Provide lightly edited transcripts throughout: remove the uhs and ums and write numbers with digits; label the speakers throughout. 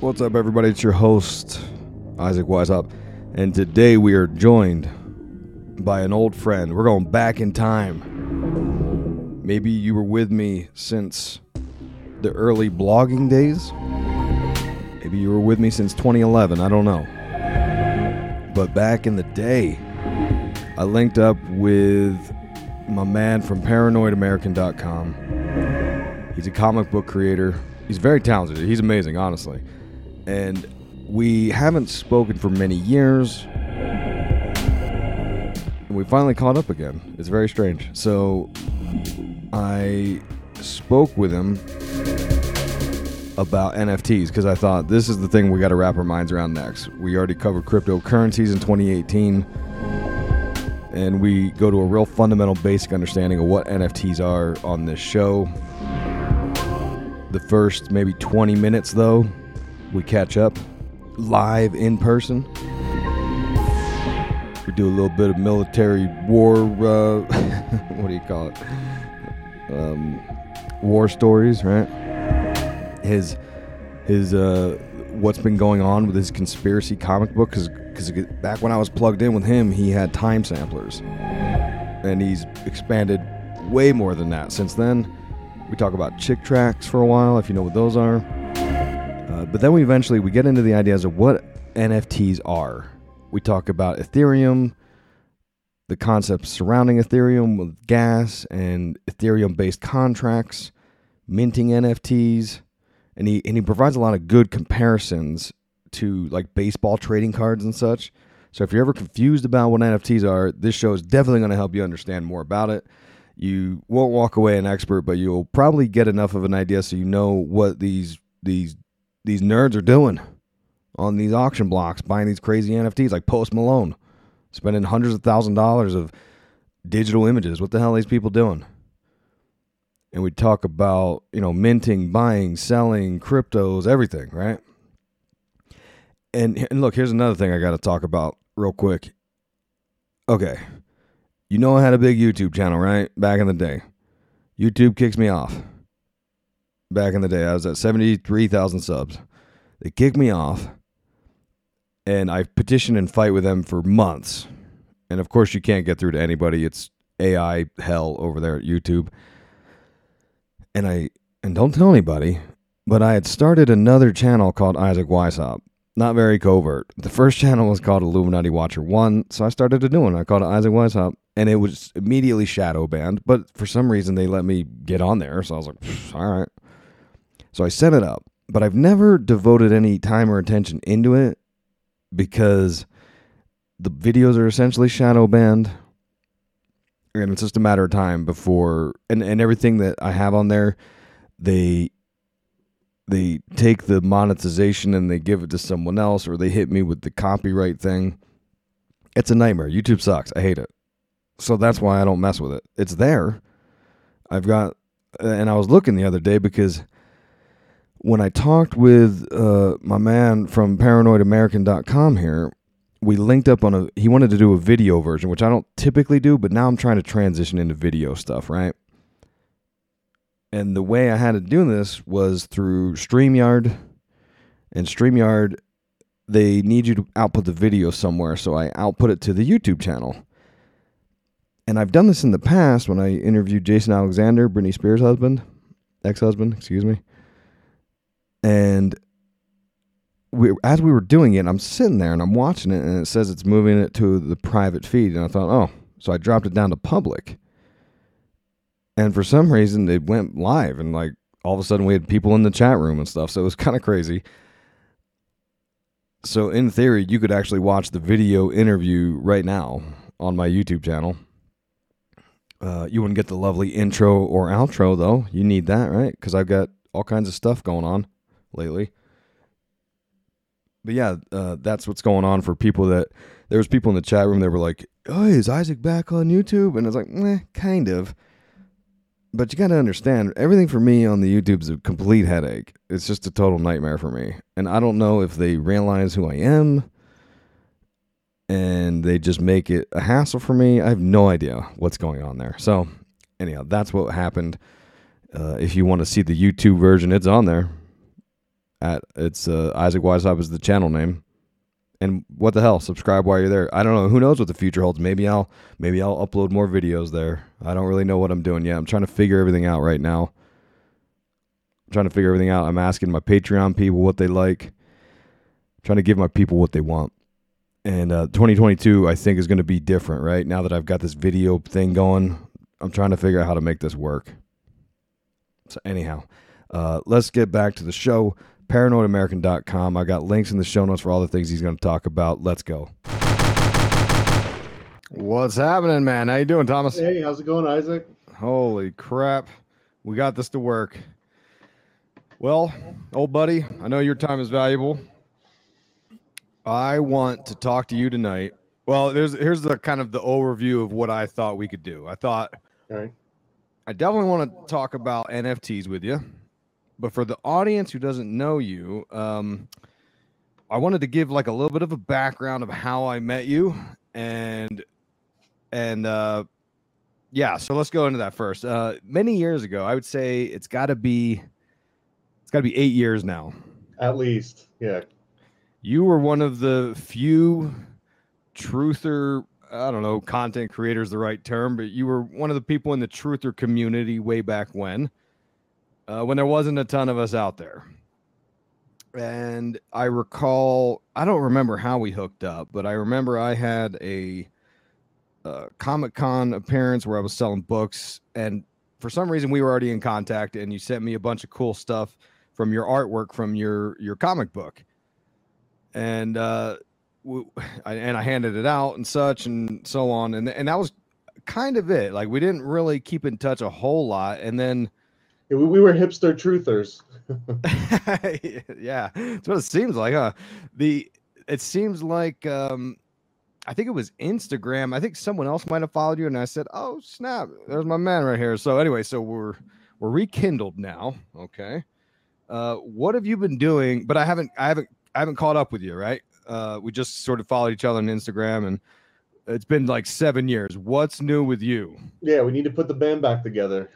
Speaker 1: What's up, everybody? It's your host, Isaac Weishaupt, and today we are joined by an old friend. We're going back in time. Maybe you were with me since the early blogging days. Maybe you were with me since 2011. I don't know. But back in the day, I linked up with my man from ParanoidAmerican.com. He's a comic book creator. He's very talented. He's amazing, honestly. And we haven't spoken for many years. And we finally caught up again. It's very strange. So I spoke with him about NFTs because I thought this is the thing we got to wrap our minds around next. We already covered cryptocurrencies in 2018. And we go to a real fundamental basic understanding of what NFTs are on this show. The first maybe 20 minutes, though, we catch up live in person. We do a little bit of military war, what do you call it? War stories, right? His what's been going on with his conspiracy comic book, because back when I was plugged in with him, he had time samplers. And he's expanded way more than that since then. We talk about chick tracks for a while, if you know what those are. But then we get into the ideas of what NFTs are. We talk about Ethereum, the concepts surrounding Ethereum with gas and Ethereum-based contracts, minting NFTs, and he provides a lot of good comparisons to like baseball trading cards and such. So if you're ever confused about what NFTs are, this show is definitely going to help you understand more about it. You won't walk away an expert, but you'll probably get enough of an idea so you know what these nerds are doing on these auction blocks, buying these crazy NFTs like Post Malone, spending hundreds of $1,000s of digital images. What the hell are these people doing? And we talk about, minting, buying, selling, cryptos, everything, right? And look, here's another thing I got to talk about real quick. Okay. You know I had a big YouTube channel, right? Back in the day. YouTube kicks me off. Back in the day, I was at 73,000 subs. They kicked me off, and I petitioned and fight with them for months. And of course, you can't get through to anybody. It's AI hell over there at YouTube. And don't tell anybody, but I had started another channel called Isaac Weishaupt. Not very covert. The first channel was called Illuminati Watcher 1, so I started a new one. I called it Isaac Weishaupt, and it was immediately shadow banned, but for some reason they let me get on there, so I was like, all right. So I set it up, but I've never devoted any time or attention into it because the videos are essentially shadow banned, and it's just a matter of time before, and everything that I have on there, they take the monetization and they give it to someone else, or they hit me with the copyright thing. It's a nightmare. YouTube sucks. I hate it. So that's why I don't mess with it. It's there. And I was looking the other day because when I talked with my man from ParanoidAmerican.com here, we linked up on he wanted to do a video version, which I don't typically do, but now I'm trying to transition into video stuff, right? And the way I had to do this was through StreamYard. And StreamYard, they need you to output the video somewhere, so I output it to the YouTube channel. And I've done this in the past when I interviewed Jason Alexander, Britney Spears' ex-husband, excuse me. And as we were doing it, I'm sitting there and I'm watching it, and it says it's moving it to the private feed. And I thought, so I dropped it down to public. And for some reason, it went live, and like all of a sudden we had people in the chat room and stuff. So it was kind of crazy. So in theory, you could actually watch the video interview right now on my YouTube channel. You wouldn't get the lovely intro or outro, though. You need that, right? Because I've got all kinds of stuff going on lately. But yeah, that's what's going on for people there was people in the chat room that were like, oh, is Isaac back on YouTube? And I was like, kind of. But you got to understand, everything for me on the YouTube is a complete headache. It's just a total nightmare for me. And I don't know if they realize who I am and they just make it a hassle for me. I have no idea what's going on there. So anyhow, that's what happened. If you want to see the YouTube version, it's on there. It's Isaac Weishaupt is the channel name. And what the hell? Subscribe while you're there. I don't know. Who knows what the future holds? Maybe I'll upload more videos there. I don't really know what I'm doing yet. I'm trying to figure everything out right now. I'm asking my Patreon people what they like. I'm trying to give my people what they want. And 2022, I think, is going to be different, right? Now that I've got this video thing going, I'm trying to figure out how to make this work. So anyhow, let's get back to the show. ParanoidAmerican.com. I got links in the show notes for all the things he's going to talk about. Let's go. What's happening, man? How you doing, Thomas?
Speaker 2: Hey, how's it going, Isaac?
Speaker 1: Holy crap. We got this to work. Well, old buddy, I know your time is valuable. I want to talk to you tonight. Well, here's the kind of the overview of what I thought we could do. I definitely want to talk about NFTs with you. But for the audience who doesn't know you, I wanted to give like a little bit of a background of how I met you, and yeah. So let's go into that first. Many years ago, I would say it's got to be 8 years now,
Speaker 2: at least. Yeah.
Speaker 1: You were one of the few truther, I don't know, content creators, the right term, but you were one of the people in the truther community way back when there wasn't a ton of us out there. And I recall, I don't remember how we hooked up, but I remember I had a Comic-Con appearance where I was selling books. And for some reason, we were already in contact, and you sent me a bunch of cool stuff from your artwork from your comic book. And I handed it out and such and so on. And that was kind of it. Like, we didn't really keep in touch a whole lot. And then
Speaker 2: we were hipster truthers.
Speaker 1: Yeah, that's what it seems like, huh? It seems like I think it was Instagram. I think someone else might have followed you, and I said, "Oh snap, there's my man right here." So anyway, so we're rekindled now. Okay, what have you been doing? But I haven't caught up with you, right? We just sort of followed each other on Instagram, and it's been like 7 years. What's new with you?
Speaker 2: Yeah, we need to put the band back together.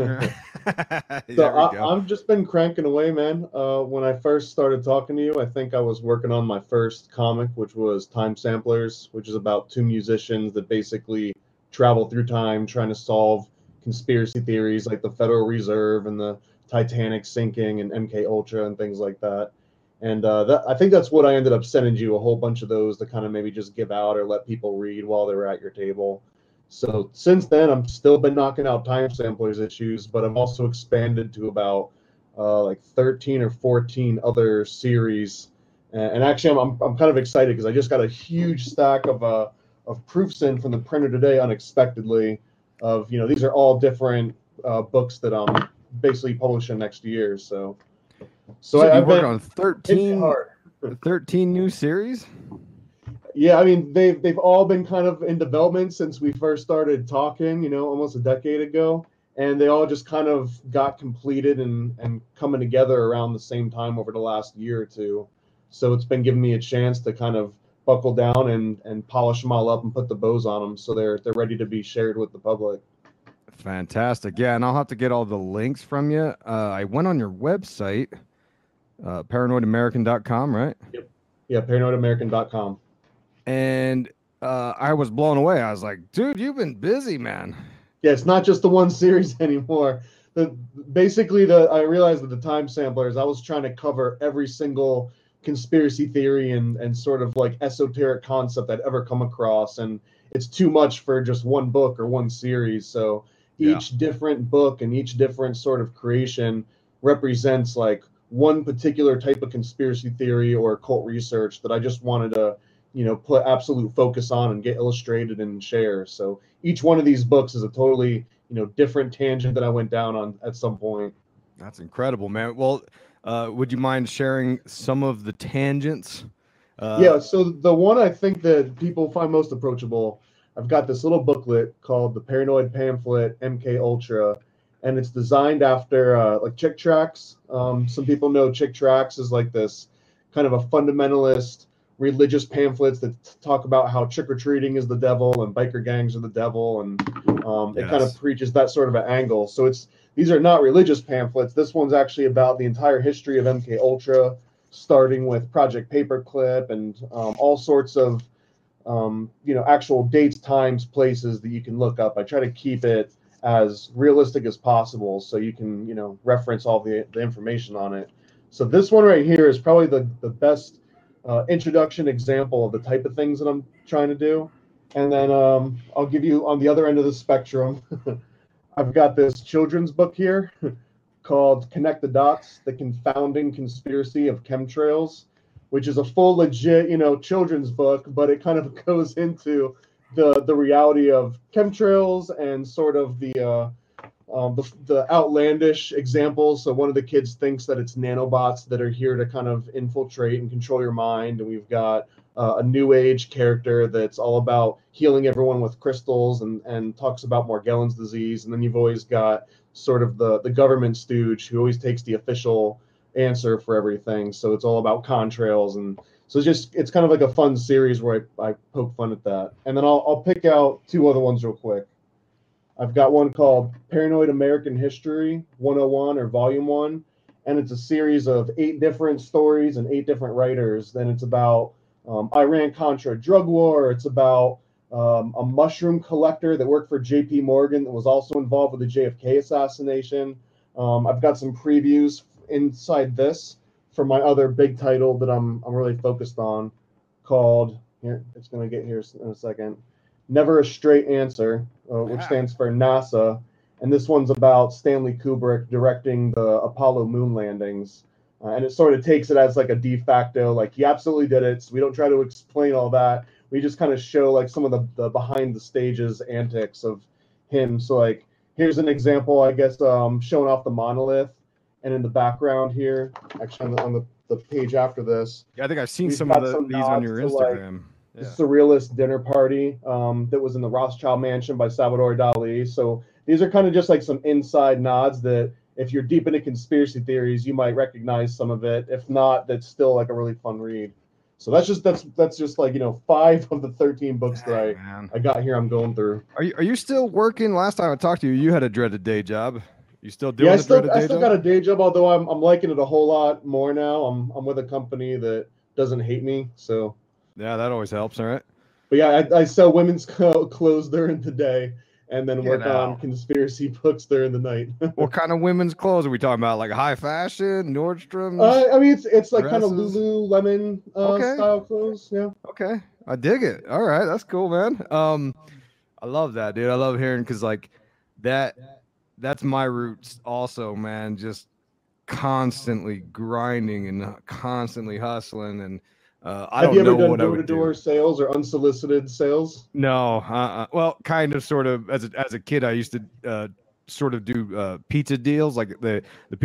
Speaker 2: I've just been cranking away, man. When I first started talking to you, I think I was working on my first comic, which was Time Samplers, which is about two musicians that basically travel through time trying to solve conspiracy theories like the Federal Reserve and the Titanic sinking and MK Ultra and things like that. And I think that's what I ended up sending you, a whole bunch of those to kind of maybe just give out or let people read while they were at your table. So since then, I've still been knocking out Time Samplers issues, but I've also expanded to about like 13 or 14 other series. And actually, I'm kind of excited because I just got a huge stack of proofs in from the printer today unexpectedly. Of, you know, these are all different books that I'm basically publishing next year. So
Speaker 1: I've been on 13 new series.
Speaker 2: Yeah, I mean, they've all been kind of in development since we first started talking, you know, almost a decade ago, and they all just kind of got completed and coming together around the same time over the last year or two. So it's been giving me a chance to kind of buckle down and polish them all up and put the bows on them so they're ready to be shared with the public.
Speaker 1: Fantastic. Yeah, and I'll have to get all the links from you. I went on your website, ParanoidAmerican.com, right?
Speaker 2: Yep. Yeah, ParanoidAmerican.com.
Speaker 1: And I was blown away. I was like, dude, you've been busy, man.
Speaker 2: Yeah, it's not just the one series anymore. I realized that the Time Samplers, I was trying to cover every single conspiracy theory and sort of like esoteric concept I'd ever come across. And it's too much for just one book or one series. So each different book and each different sort of creation represents like one particular type of conspiracy theory or occult research that I just wanted to, you know, put absolute focus on and get illustrated and share. So each one of these books is a totally, you know, different tangent that I went down on at some point.
Speaker 1: That's incredible, man. Well, would you mind sharing some of the tangents?
Speaker 2: Yeah, so the one I think that people find most approachable, I've got this little booklet called the Paranoid Pamphlet MK Ultra, and it's designed after like Chick Tracts. Some people know Chick Tracts is like this kind of a fundamentalist religious pamphlets that talk about how trick-or-treating is the devil and biker gangs are the devil, and it kind of preaches that sort of an angle. So these are not religious pamphlets. This one's actually about the entire history of MK Ultra, starting with Project Paperclip and all sorts of actual dates, times, places that you can look up. I try to keep it as realistic as possible so you can reference all the information on it. So this one right here is probably the best introduction example of the type of things that I'm trying to do. And then I'll give you on the other end of the spectrum. I've got this children's book here called Connect the Dots, The Confounding Conspiracy of Chemtrails, which is a full legit, children's book, but it kind of goes into the reality of chemtrails and sort of the outlandish examples. So one of the kids thinks that it's nanobots that are here to kind of infiltrate and control your mind. And we've got a new age character that's all about healing everyone with crystals and talks about Morgellons disease. And then you've always got sort of the government stooge who always takes the official answer for everything. So it's all about contrails. And so it's kind of like a fun series where I poke fun at that. And then I'll pick out two other ones real quick. I've got one called Paranoid American History 101 or Volume 1, and it's a series of 8 different stories and 8 different writers. Then it's about Iran-Contra drug war. It's about a mushroom collector that worked for J.P. Morgan that was also involved with the JFK assassination. I've got some previews inside this for my other big title that I'm really focused on called, here, it's going to get here in a second, Never a Straight Answer, which stands for NASA. And this one's about Stanley Kubrick directing the Apollo moon landings. And it sort of takes it as like a de facto, like he absolutely did it. So we don't try to explain all that. We just kind of show like some of the behind the stages antics of him. So like, here's an example, I guess, showing off the monolith. And in the background here, actually on the page after this.
Speaker 1: Yeah, I think I've seen some of these on your Instagram.
Speaker 2: The surrealist dinner party that was in the Rothschild mansion by Salvador Dali. So these are kind of just like some inside nods that if you're deep into conspiracy theories, you might recognize some of it. If not, that's still like a really fun read. So that's just like 5 of the 13 books that I got here. I'm going through.
Speaker 1: Are you still working? Last time I talked to you, you had a dreaded day job. You still doing?
Speaker 2: Yeah, I still got a day job, although I'm liking it a whole lot more now. I'm with a company that doesn't hate me, so.
Speaker 1: Yeah, that always helps, all right?
Speaker 2: But yeah, I sell women's clothes during the day and then work on conspiracy books during the night.
Speaker 1: What kind of women's clothes are we talking about? Like high fashion, Nordstrom?
Speaker 2: I mean, it's like kind of Lululemon style clothes. Yeah.
Speaker 1: Okay, I dig it. All right, that's cool, man. I love that, dude. I love hearing because like that's my roots also, man. Just constantly grinding and constantly hustling and. I don't know what I would do. Have you ever done
Speaker 2: door-to-door sales or unsolicited sales?
Speaker 1: No. Well, kind of, sort of. As a kid, I used to sort of do pizza deals. Like the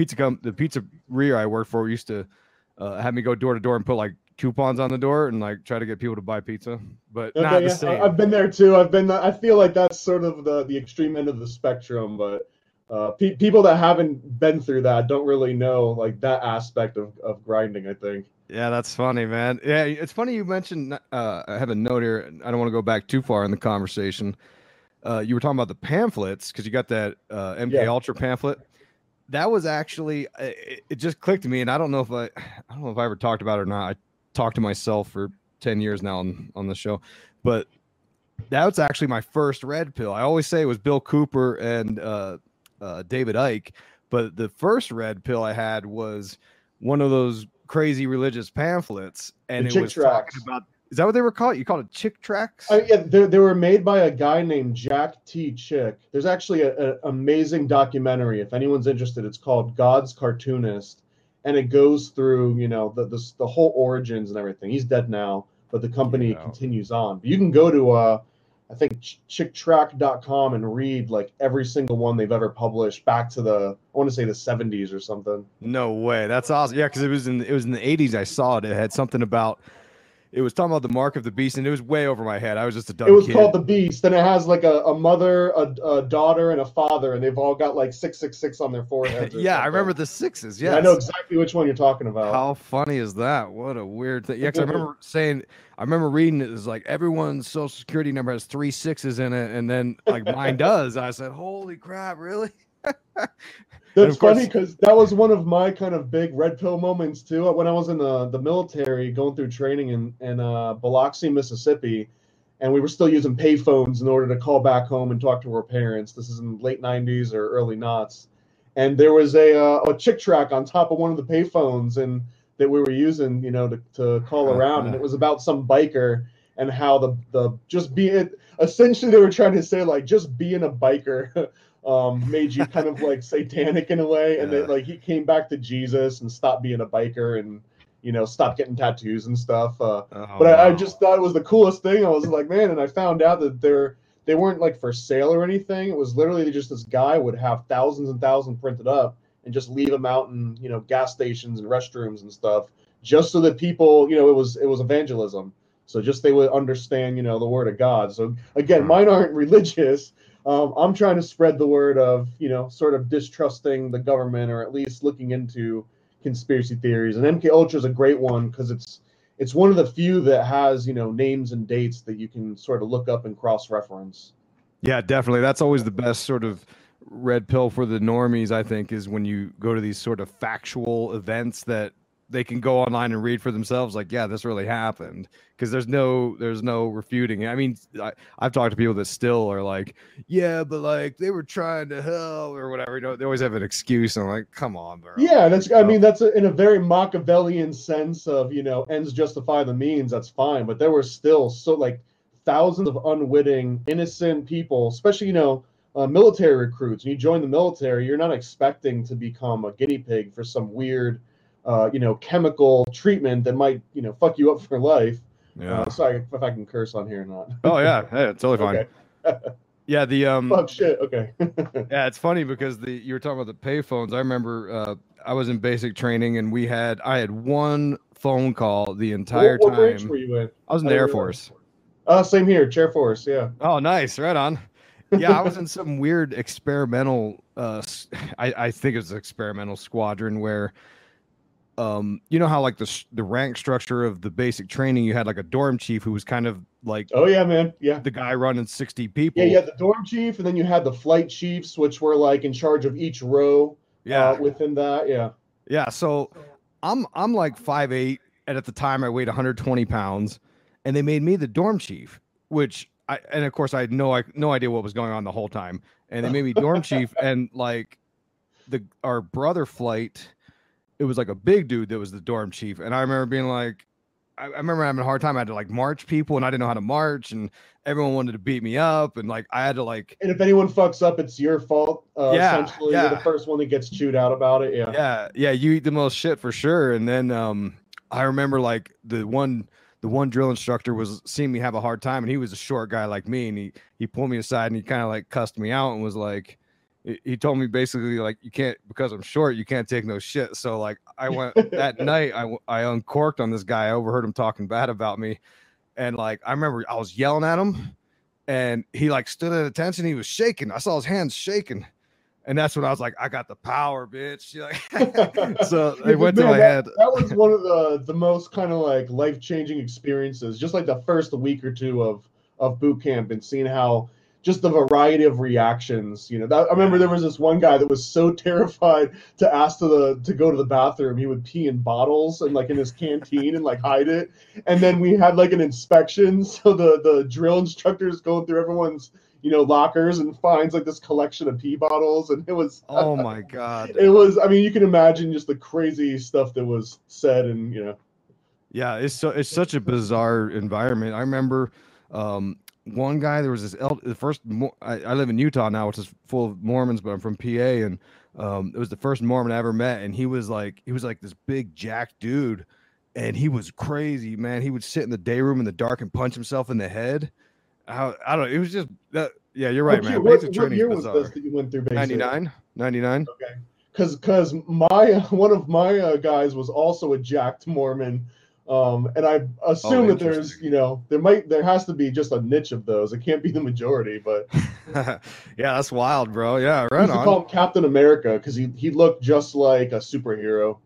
Speaker 1: pizzeria I worked for used to have me go door to door and put like coupons on the door and like try to get people to buy pizza. But not the same.
Speaker 2: I've been there too. I feel like that's sort of the extreme end of the spectrum, but. People that haven't been through that don't really know like that aspect of grinding, I think.
Speaker 1: Yeah, that's funny, man. Yeah, it's funny you mentioned. I have a note here. I don't want to go back too far in the conversation. You were talking about the pamphlets because you got that MK Ultra pamphlet. That was actually it just clicked to me, and I don't know if I ever talked about it or not. I talked to myself for 10 years now on the show, but that was actually my first red pill. I always say it was Bill Cooper and David Icke, but the first red pill I had was one of those crazy religious pamphlets, and it was talking about, is that what they were called? You called it Chick Tracts?
Speaker 2: Yeah, they were made by a guy named Jack T. Chick. There's actually an amazing documentary, if anyone's interested. It's called God's Cartoonist, and it goes through the whole origins and everything. He's dead now, but the company continues on. But you can go to I think chicktract.com and read like every single one they've ever published back to I want to say the 70s or something.
Speaker 1: No way. That's awesome. Yeah, because it was in the 80s. I saw it. It had something about, it was talking about the mark of the beast, and it was way over my head. I was just a dumb kid.
Speaker 2: It was called The Beast, and it has like a mother, a daughter, and a father, and they've all got like 666 on their foreheads.
Speaker 1: Yeah, I remember the sixes. Yeah,
Speaker 2: I know exactly which one you're talking about.
Speaker 1: How funny is that? What a weird thing. Yeah, because I remember reading it as like everyone's social security number has 3 6s in it, and then like mine does. I said, "Holy crap, really?" And
Speaker 2: That's
Speaker 1: of
Speaker 2: funny
Speaker 1: course,
Speaker 2: because that was one of my kind of big red pill moments too. When I was in the military, going through training in Biloxi, Mississippi, and we were still using payphones in order to call back home and talk to our parents. This is in late '90s or early noughts, and there was a chick track on top of one of the payphones, and that we were using, to call around, and it was about some biker and how the just being essentially they were trying to say like just being a biker made you kind of like satanic in a way, and that
Speaker 1: yeah.
Speaker 2: like he came back to Jesus and stopped being a biker and stopped getting tattoos and stuff.
Speaker 1: Oh
Speaker 2: But I
Speaker 1: wow.
Speaker 2: just thought it was the coolest thing. I was like, man, and I found out that they weren't like for sale or anything. It was literally just this guy would have thousands and thousands printed up and just leave them out in gas stations and restrooms and stuff, just so that people, it was evangelism. So just they would understand, the word of God. So again,
Speaker 1: Huh.
Speaker 2: mine aren't religious. I'm trying to spread the word of, sort of distrusting the government, or at least looking into conspiracy theories. And MK Ultra is a great one because it's one of the few that has, names and dates that you can sort of look up and cross reference.
Speaker 1: Yeah, definitely. That's always the best sort of red pill for the normies, I think, is when you go to these sort of factual events that they can go online and read for themselves. Like, yeah, this really happened, because there's no refuting it. I mean, I've talked to people that still are like, yeah, but like they were trying to help or whatever. They always have an excuse. And I'm like, come on, bro.
Speaker 2: Yeah, I
Speaker 1: Oh,
Speaker 2: mean, in a very Machiavellian sense of, ends justify the means, that's fine. But there were still so like thousands of unwitting, innocent people, especially, military recruits. When you join the military, you're not expecting to become a guinea pig for some weird, chemical treatment that might, fuck you up for life.
Speaker 1: yeah.
Speaker 2: Sorry if I can curse on here or
Speaker 1: Oh
Speaker 2: not.
Speaker 1: yeah. Hey, it's totally fine.
Speaker 2: Okay.
Speaker 1: Yeah. The
Speaker 2: Fuck shit. Okay.
Speaker 1: Yeah, it's funny because you were talking about the payphones. I remember I was in basic training and I had one phone call the entire
Speaker 2: What branch
Speaker 1: time.
Speaker 2: were you in?
Speaker 1: I was in
Speaker 2: I
Speaker 1: the
Speaker 2: didn't
Speaker 1: Air
Speaker 2: realize.
Speaker 1: Force.
Speaker 2: Same here, Chair Force. Yeah.
Speaker 1: Oh, nice, right on. Yeah, I was in some weird experimental. I think it's experimental squadron where, you know how like the rank structure of the basic training, you had like a dorm chief who was kind of like
Speaker 2: Oh yeah, man. Yeah.
Speaker 1: the guy running 60
Speaker 2: Yeah, you
Speaker 1: people.
Speaker 2: had the dorm chief, and then you had the flight chiefs, which were like in charge of each row
Speaker 1: Yeah,
Speaker 2: within that. Yeah.
Speaker 1: yeah. So I'm like 5'8", and at the time I weighed 120 pounds, and they made me the dorm chief, which and of course I had no idea what was going on the whole time, and they made me dorm chief, and like our brother flight, it was like a big dude that was the dorm chief, and I remember being like, I remember having a hard time. I had to like march people, and I didn't know how to march, and everyone wanted to beat me up, and like I had to like,
Speaker 2: And if anyone fucks up, it's your fault.
Speaker 1: yeah,
Speaker 2: Essentially, you're the
Speaker 1: yeah.
Speaker 2: first one that gets chewed out about it. Yeah.
Speaker 1: Yeah, you eat the most shit for sure. And then I remember like the one drill instructor was seeing me have a hard time, and he was a short guy like me, and he pulled me aside and he kind of like cussed me out and was like, he told me basically like, you can't, because I'm short, you can't take no shit. So like I went that night, I uncorked on this guy. I overheard him talking bad about me, and like I remember I was yelling at him, and he like stood at attention. He was shaking. I saw his hands shaking. And that's when I was like, I got the power, bitch. Like, so
Speaker 2: Yeah,
Speaker 1: it
Speaker 2: but
Speaker 1: went to
Speaker 2: man,
Speaker 1: my head.
Speaker 2: that was one of the most kind of like life changing experiences. Just like the first week or two of boot camp, and seeing how just the variety of reactions. I remember
Speaker 1: Yeah.
Speaker 2: there was this one guy that was so terrified to ask to go to the bathroom, he would pee in bottles and like in his canteen and like hide it. And then we had like an inspection, so the drill instructor's going through everyone's lockers and finds like this collection of pee bottles, and it was
Speaker 1: Oh my God.
Speaker 2: I mean, you can imagine just the crazy stuff that was said, and
Speaker 1: Yeah, it's such a bizarre environment. I remember one guy, there was this the first I live in Utah now, which is full of Mormons, but I'm from PA, and it was the first Mormon I ever met, and he was like this big jack dude, and he was crazy, man. He would sit in the day room in the dark and punch himself in the head. I don't know. It was just that. Yeah, you're right,
Speaker 2: okay,
Speaker 1: man.
Speaker 2: what
Speaker 1: Basic
Speaker 2: what
Speaker 1: training's
Speaker 2: year was this
Speaker 1: bizarre.
Speaker 2: that you went through basic?
Speaker 1: 99, 99.
Speaker 2: Okay, because my one of my guys was also a jacked Mormon. And I
Speaker 1: Oh,
Speaker 2: assume that there's,
Speaker 1: interesting.
Speaker 2: there has to be just a niche of those. It can't be the majority, but
Speaker 1: Yeah, that's wild, bro. Yeah,
Speaker 2: we
Speaker 1: right
Speaker 2: used to
Speaker 1: on.
Speaker 2: call him Captain America because he looked just like a superhero.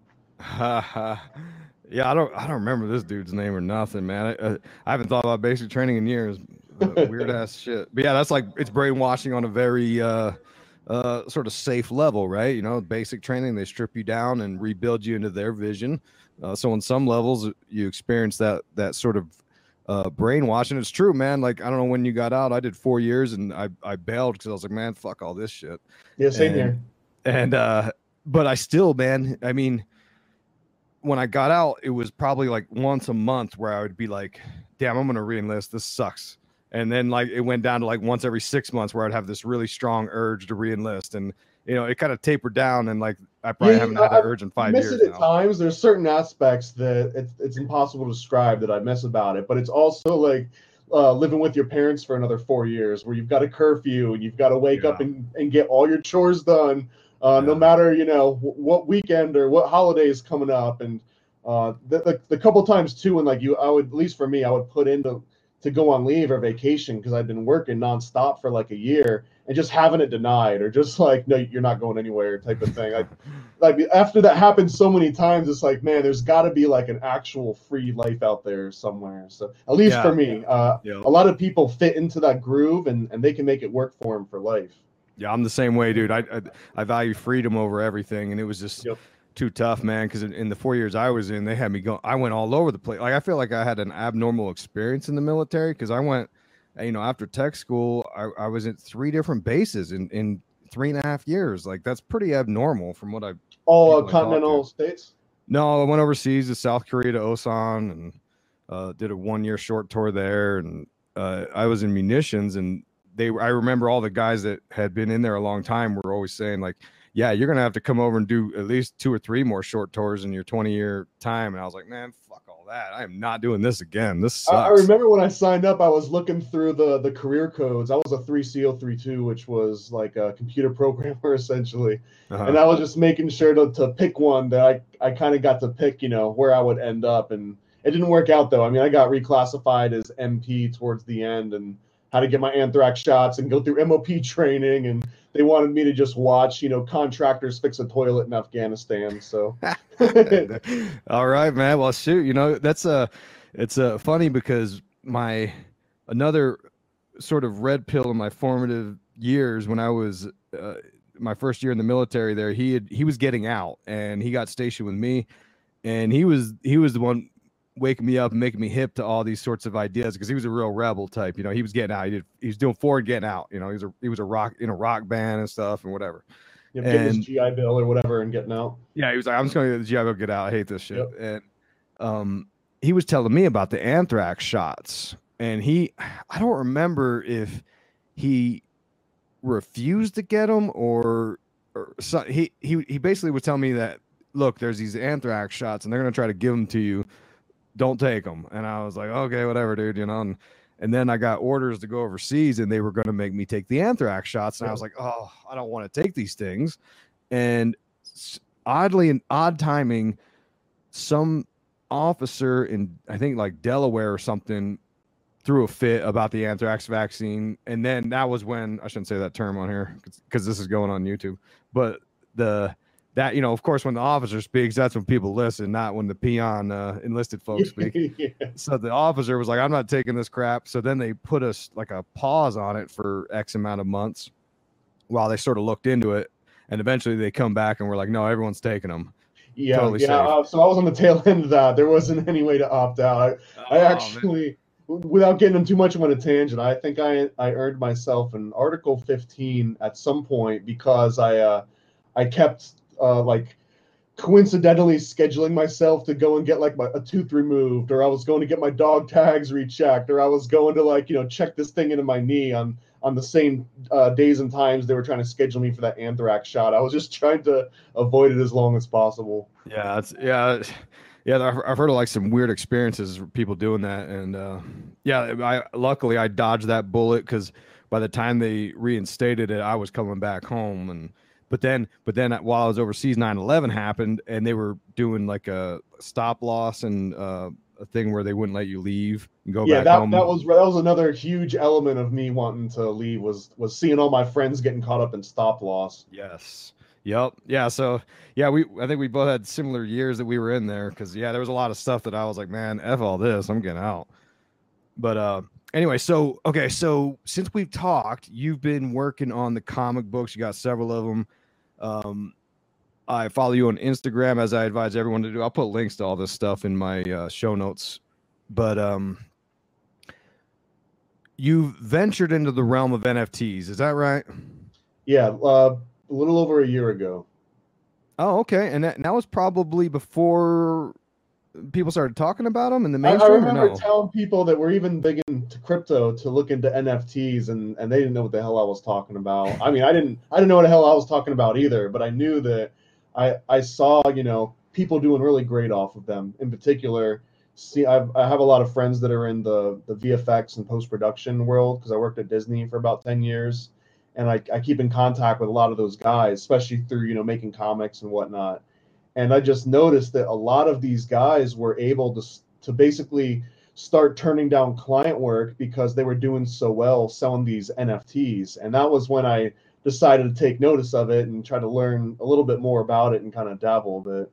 Speaker 1: Yeah, I don't remember this dude's name or nothing, man. I haven't thought about basic training in years. Weird ass shit. But yeah, that's like it's brainwashing on a very sort of safe level, right? You know, basic training, they strip you down and rebuild you into their vision. So on some levels, you experience that sort of brainwashing. It's true, man. Like I don't know when you got out. I did 4 years and I bailed because I was like, man, fuck all this shit.
Speaker 2: Yeah, same
Speaker 1: And
Speaker 2: here.
Speaker 1: and but I still, man. I mean, when I got out, it was probably like once a month where I would be like, damn, I'm gonna reenlist. This sucks. And then like it went down to like once every 6 months where I'd have this really strong urge to reenlist. And you know, it kind of tapered down and like I
Speaker 2: Yeah,
Speaker 1: probably haven't had that urge in
Speaker 2: you
Speaker 1: five
Speaker 2: miss
Speaker 1: years
Speaker 2: it at
Speaker 1: now.
Speaker 2: times. There's certain aspects that it's impossible to describe that I miss about it, but it's also like living with your parents for another 4 years, where you've got a curfew and you've got to wake up
Speaker 1: Yeah.
Speaker 2: and get all your chores done, no
Speaker 1: Yeah.
Speaker 2: matter what weekend or what holiday is coming up. And the couple times too, when like I would, at least for me, I would put in to go on leave or vacation because I'd been working nonstop for like a year and just having it denied or just like, no, you're not going anywhere type of thing. Like after that happened so many times, it's like, man, there's got to be like an actual free life out there somewhere. So at least for
Speaker 1: Yeah.
Speaker 2: me,
Speaker 1: Yeah.
Speaker 2: a lot of people fit into that groove and they can make it work for them for life.
Speaker 1: Yeah, I'm the same way, dude. I value freedom over everything, and it was just
Speaker 2: Yep.
Speaker 1: too tough, man. Because in the 4 years I was in, they had me go. I went all over the place. Like I feel like I had an abnormal experience in the military because I went, you know, after tech school, I was at 3 different bases in 3.5 years. Like that's pretty abnormal from what I
Speaker 2: All
Speaker 1: people I talked to.
Speaker 2: continental states.
Speaker 1: No, I went overseas to South Korea to Osan and did a 1 year short tour there, and I was in munitions, and I remember all the guys that had been in there a long time were always saying like, yeah, you're gonna have to come over and do at least 2 or 3 more short tours in your 20-year time. And I was like, man, fuck all that. I am not doing this again. This
Speaker 2: I
Speaker 1: sucks.
Speaker 2: remember when I signed up, I was looking through the career codes. I was a 3CO32, which was like a computer programmer essentially. And
Speaker 1: Uh-huh.
Speaker 2: I was just making sure to pick one that I kind of got to pick, where I would end up. And it didn't work out though. I mean, I got reclassified as MP towards the end and had to get my anthrax shots and go through MOP training. And they wanted me to just watch, contractors fix a toilet in Afghanistan. So
Speaker 1: All right, man. Well, shoot, that's it's funny because my another sort of red pill in my formative years when I was my first year in the military there, he was getting out and he got stationed with me, and he was the one waking me up and making me hip to all these sorts of ideas because he was a real rebel type. He was getting out. He was doing forward getting out. He was a rock in a rock band and stuff and whatever.
Speaker 2: getting his
Speaker 1: And
Speaker 2: GI Bill or whatever and getting out.
Speaker 1: yeah, he was like, I'm just going to get the GI Bill, get out. I hate this shit.
Speaker 2: Yep.
Speaker 1: And he was telling me about the anthrax shots. And I don't remember if he refused to get them or so, he basically was telling me that, look, there's these anthrax shots and they're going to try to give them to you. Don't take them. And I was like, okay, whatever, dude, and then I got orders to go overseas and they were going to make me take the anthrax shots. And I was like, oh, I don't want to take these things. And oddly and odd timing, some officer in I think like Delaware or something threw a fit about the anthrax vaccine, and then that was when, I shouldn't say that term on here because this is going on YouTube, but the that of course when the officer speaks, that's when people listen, not when the peon enlisted folks speak.
Speaker 2: Yeah.
Speaker 1: So the officer was like, I'm not taking this crap. So then they put us like a pause on it for X amount of months while they sort of looked into it, and eventually they come back and we're like, no, everyone's taking them.
Speaker 2: Yeah,
Speaker 1: Totally
Speaker 2: yeah.
Speaker 1: safe.
Speaker 2: So I was on the tail end of that. There wasn't any way to opt out. I
Speaker 1: Oh man.
Speaker 2: actually, without getting too much on a tangent, I think I earned myself an Article 15 at some point because I kept like coincidentally scheduling myself to go and get like a tooth removed, or I was going to get my dog tags rechecked, or I was going to like check this thing into my knee on the same days and times they were trying to schedule me for that anthrax shot. I was just trying to avoid it as long as possible.
Speaker 1: Yeah, yeah. I've heard of like some weird experiences of people doing that, and yeah, luckily I dodged that bullet because by the time they reinstated it, I was coming back home, and but then while I was overseas, 9/11 happened, and they were doing like a stop loss and a thing where they wouldn't let you leave and go
Speaker 2: Yeah,
Speaker 1: back home.
Speaker 2: that was another huge element of me wanting to leave was seeing all my friends getting caught up in stop loss.
Speaker 1: Yes. Yep. Yeah. So yeah, I think we both had similar years that we were in there because yeah, there was a lot of stuff that I was like, man, f all this, I'm getting out. But Anyway, so okay, so since we've talked, you've been working on the comic books. You got several of them. Um, I follow you on Instagram, as I advise everyone to do. I'll put links to all this stuff in my show notes. But you ventured into the realm of NFTs. Is that right?
Speaker 2: Yeah, a little over a year ago.
Speaker 1: Oh, okay. And that was probably before people started talking about them in the
Speaker 2: I
Speaker 1: mainstream, or
Speaker 2: remember
Speaker 1: no?
Speaker 2: telling people that were even big into crypto to look into NFTs, and they didn't know what the hell I was talking about. I mean, I didn't know what the hell I was talking about either, but I knew that I saw, people doing really great off of them. In particular, I have a lot of friends that are in the VFX and post production world because I worked at Disney for about 10 years, and I keep in contact with a lot of those guys, especially through making comics and whatnot. And I just noticed that a lot of these guys were able to basically start turning down client work because they were doing so well selling these NFTs. And that was when I decided to take notice of it and try to learn a little bit more about it and kind of dabble a bit.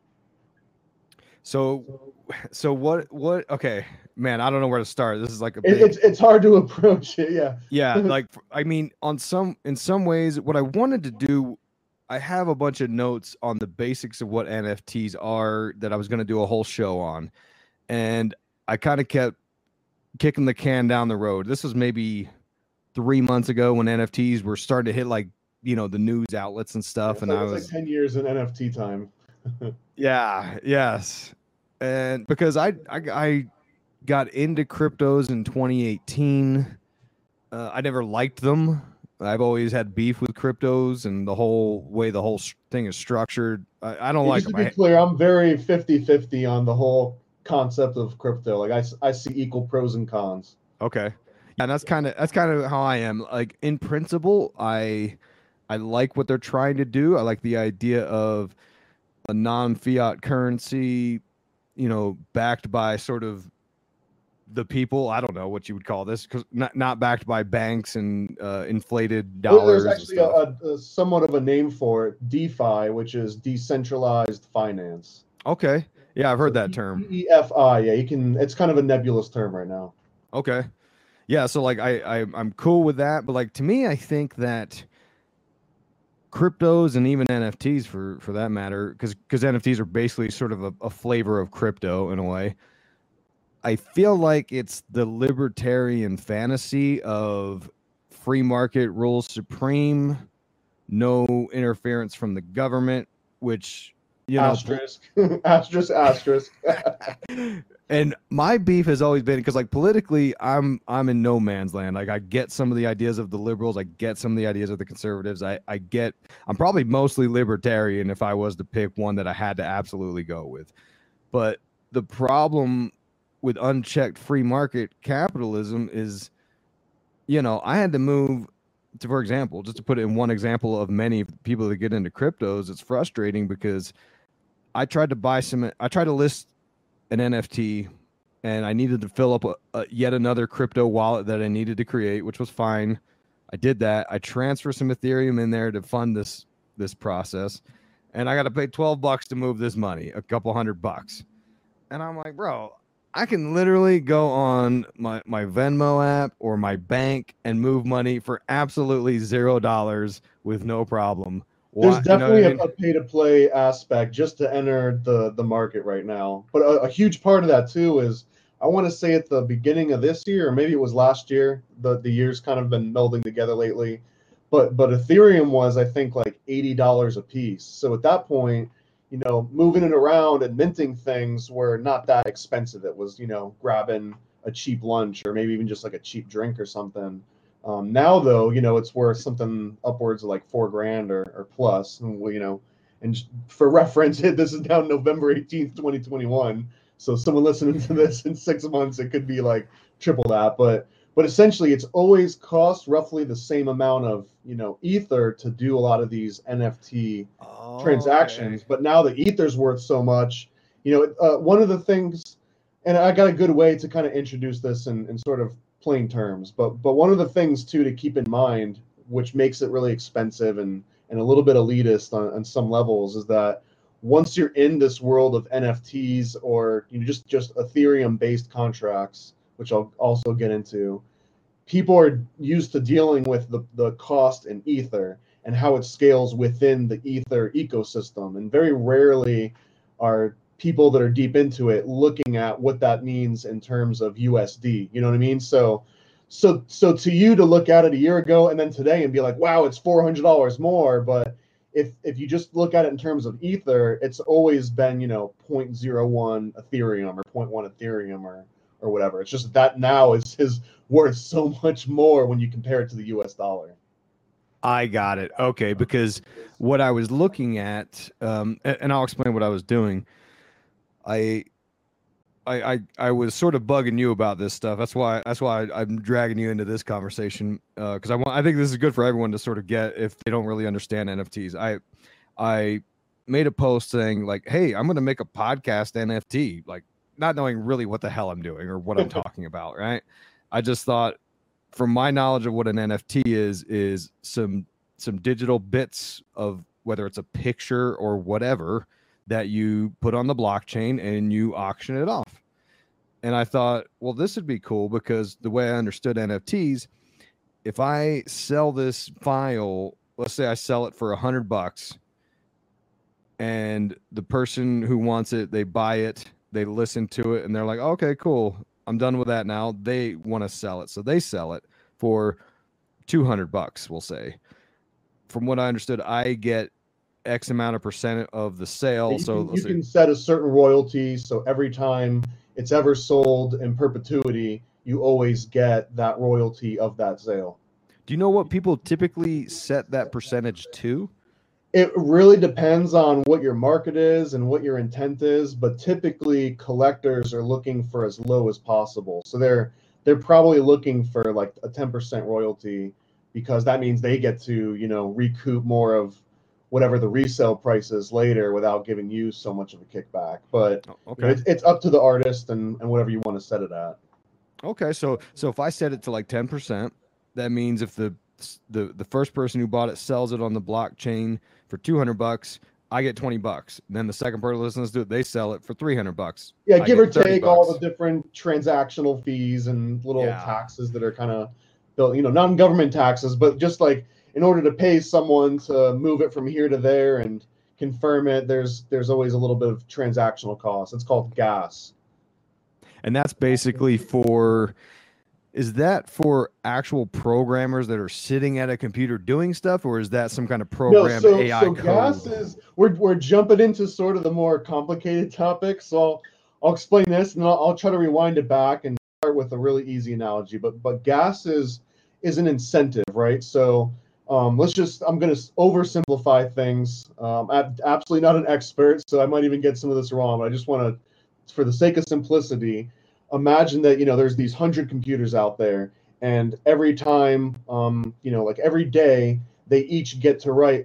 Speaker 1: So, so what? Okay, man, I don't know where to start. This is like a
Speaker 2: It,
Speaker 1: big,
Speaker 2: it's hard to approach it, yeah.
Speaker 1: yeah. Like, I mean, in some ways, what I wanted to do, I have a bunch of notes on the basics of what NFTs are that I was going to do a whole show on, and I kind of kept kicking the can down the road. This was maybe 3 months ago when NFTs were starting to hit like the news outlets and
Speaker 2: Yeah,
Speaker 1: stuff,
Speaker 2: it's
Speaker 1: and
Speaker 2: like
Speaker 1: I
Speaker 2: it's like
Speaker 1: was
Speaker 2: 10 years in NFT time.
Speaker 1: yeah, yes, and because I got into cryptos in 2018. I never liked them. I've always had beef with cryptos and the whole way the whole thing is structured. I don't
Speaker 2: Yeah,
Speaker 1: like
Speaker 2: just to
Speaker 1: them.
Speaker 2: be clear, I'm very 50-50 on the whole concept of crypto. Like I see equal pros and cons.
Speaker 1: Okay, yeah, and that's kind of how I am. Like in principle, I like what they're trying to do. I like the idea of a non-fiat currency, backed by sort of the people. I don't know what you would call this, because not backed by banks and inflated
Speaker 2: There's
Speaker 1: dollars and
Speaker 2: actually
Speaker 1: stuff.
Speaker 2: a somewhat of a name for it, DeFi, which is decentralized finance.
Speaker 1: Okay, yeah, I've heard
Speaker 2: So
Speaker 1: that term.
Speaker 2: DEFI, yeah, you can. It's kind of a nebulous term right now.
Speaker 1: Okay, yeah, so like I'm cool with that, but like to me, I think that cryptos and even NFTs for that matter, because NFTs are basically sort of a flavor of crypto in a way. I feel like it's the libertarian fantasy of free market rules supreme, no interference from the government, which you know.
Speaker 2: Asterisk, asterisk, asterisk.
Speaker 1: And my beef has always been because like politically I'm in no man's land. Like I get some of the ideas of the liberals, I get some of the ideas of the conservatives. I'm probably mostly libertarian if I was to pick one that I had to absolutely go with. But the problem with unchecked free market capitalism is, I had to move to, for example, just to put it in one example of many people that get into cryptos, it's frustrating because I tried to list an NFT, and I needed to fill up yet another crypto wallet that I needed to create, which was fine. I did that. I transferred some Ethereum in there to fund this process, and I got to pay $12 to move this money, a couple $100. And I'm like, bro, I can literally go on my Venmo app or my bank and move money for absolutely $0 with no problem.
Speaker 2: There's
Speaker 1: Why? You know what I
Speaker 2: definitely a,
Speaker 1: mean?
Speaker 2: a pay to play aspect just to enter the market right now. But a huge part of that too is I want to say at the beginning of this year, or maybe it was last year. The years kind of been melding together lately. But Ethereum was, I think, like $80 a piece. So at that point, moving it around and minting things were not that expensive. It was, grabbing a cheap lunch or maybe even just like a cheap drink or something. Now though, it's worth something upwards of like 4 grand or plus. And for reference, this is now November 18th, 2021. So someone listening to this in 6 months, it could be like triple that. But essentially, it's always cost roughly the same amount of ether to do a lot of these NFT
Speaker 1: Okay.
Speaker 2: transactions. But now the ether's worth so much, one of the things, and I got a good way to kind of introduce this in sort of plain terms. But one of the things too to keep in mind, which makes it really expensive and a little bit elitist on some levels, is that once you're in this world of NFTs or just Ethereum based contracts, which I'll also get into, people are used to dealing with the cost in Ether and how it scales within the Ether ecosystem. And very rarely are people that are deep into it looking at what that means in terms of USD. You know what I mean? So to you to look at it a year ago and then today and be like, wow, it's $400 more. But if you just look at it in terms of Ether, it's always been, you know, 0.01 Ethereum or 0.1 Ethereum or whatever. It's just that now is worth so much more when you compare it to the US dollar.
Speaker 1: I got it. Okay, because what I was looking at, and I'll explain what I was doing. I was sort of bugging you about this stuff. That's why I'm dragging you into this conversation, because I think this is good for everyone to sort of get if they don't really understand NFTs. I made a post saying like, hey, I'm going to make a podcast NFT, like not knowing really what the hell I'm doing or what I'm talking about. Right. I just thought, from my knowledge of what an NFT is some digital bits of whether it's a picture or whatever that you put on the blockchain and you auction it off. And I thought, well, this would be cool because the way I understood NFTs, if I sell this file, let's say I sell it for $100, and the person who wants it, they buy it, they listen to it, and they're like, okay, cool, I'm done with that now. They want to sell it, so they sell it for $200, we'll say. From what I understood, I get X amount of percent of the sale.
Speaker 2: You can set a certain royalty, so every time it's ever sold in perpetuity, you always get that royalty of that sale.
Speaker 1: Do you know what people typically set that percentage to?
Speaker 2: It really depends on what your market is and what your intent is, but typically collectors are looking for as low as possible. So they're probably looking for like a 10% royalty, because that means they get to, you know, recoup more of whatever the resale price is later without giving you so much of a kickback. But
Speaker 1: okay,
Speaker 2: you know, it's up to the artist and whatever you want to set it at.
Speaker 1: Okay, so if I set it to like 10%, that means if the first person who bought it sells it on the blockchain for $200, I get $20. Then the second person listens to it, they sell it for $300.
Speaker 2: Yeah, give or take all the different transactional fees and little taxes that are kind of built, you know, non-government taxes, but just like in order to pay someone to move it from here to there and confirm it, there's always a little bit of transactional cost. It's called gas.
Speaker 1: And that's basically for, is that for actual programmers that are sitting at a computer doing stuff, or is that some kind of programmed AI code?
Speaker 2: Gas is, we're jumping into sort of the more complicated topics. So I'll explain this, and I'll try to rewind it back and start with a really easy analogy. But gas is an incentive, right? So I'm going to oversimplify things. I'm absolutely not an expert, so I might even get some of this wrong. But I just want to, for the sake of simplicity, imagine that, you know, there's these 100 computers out there, and every time, you know, like every day, they each get to write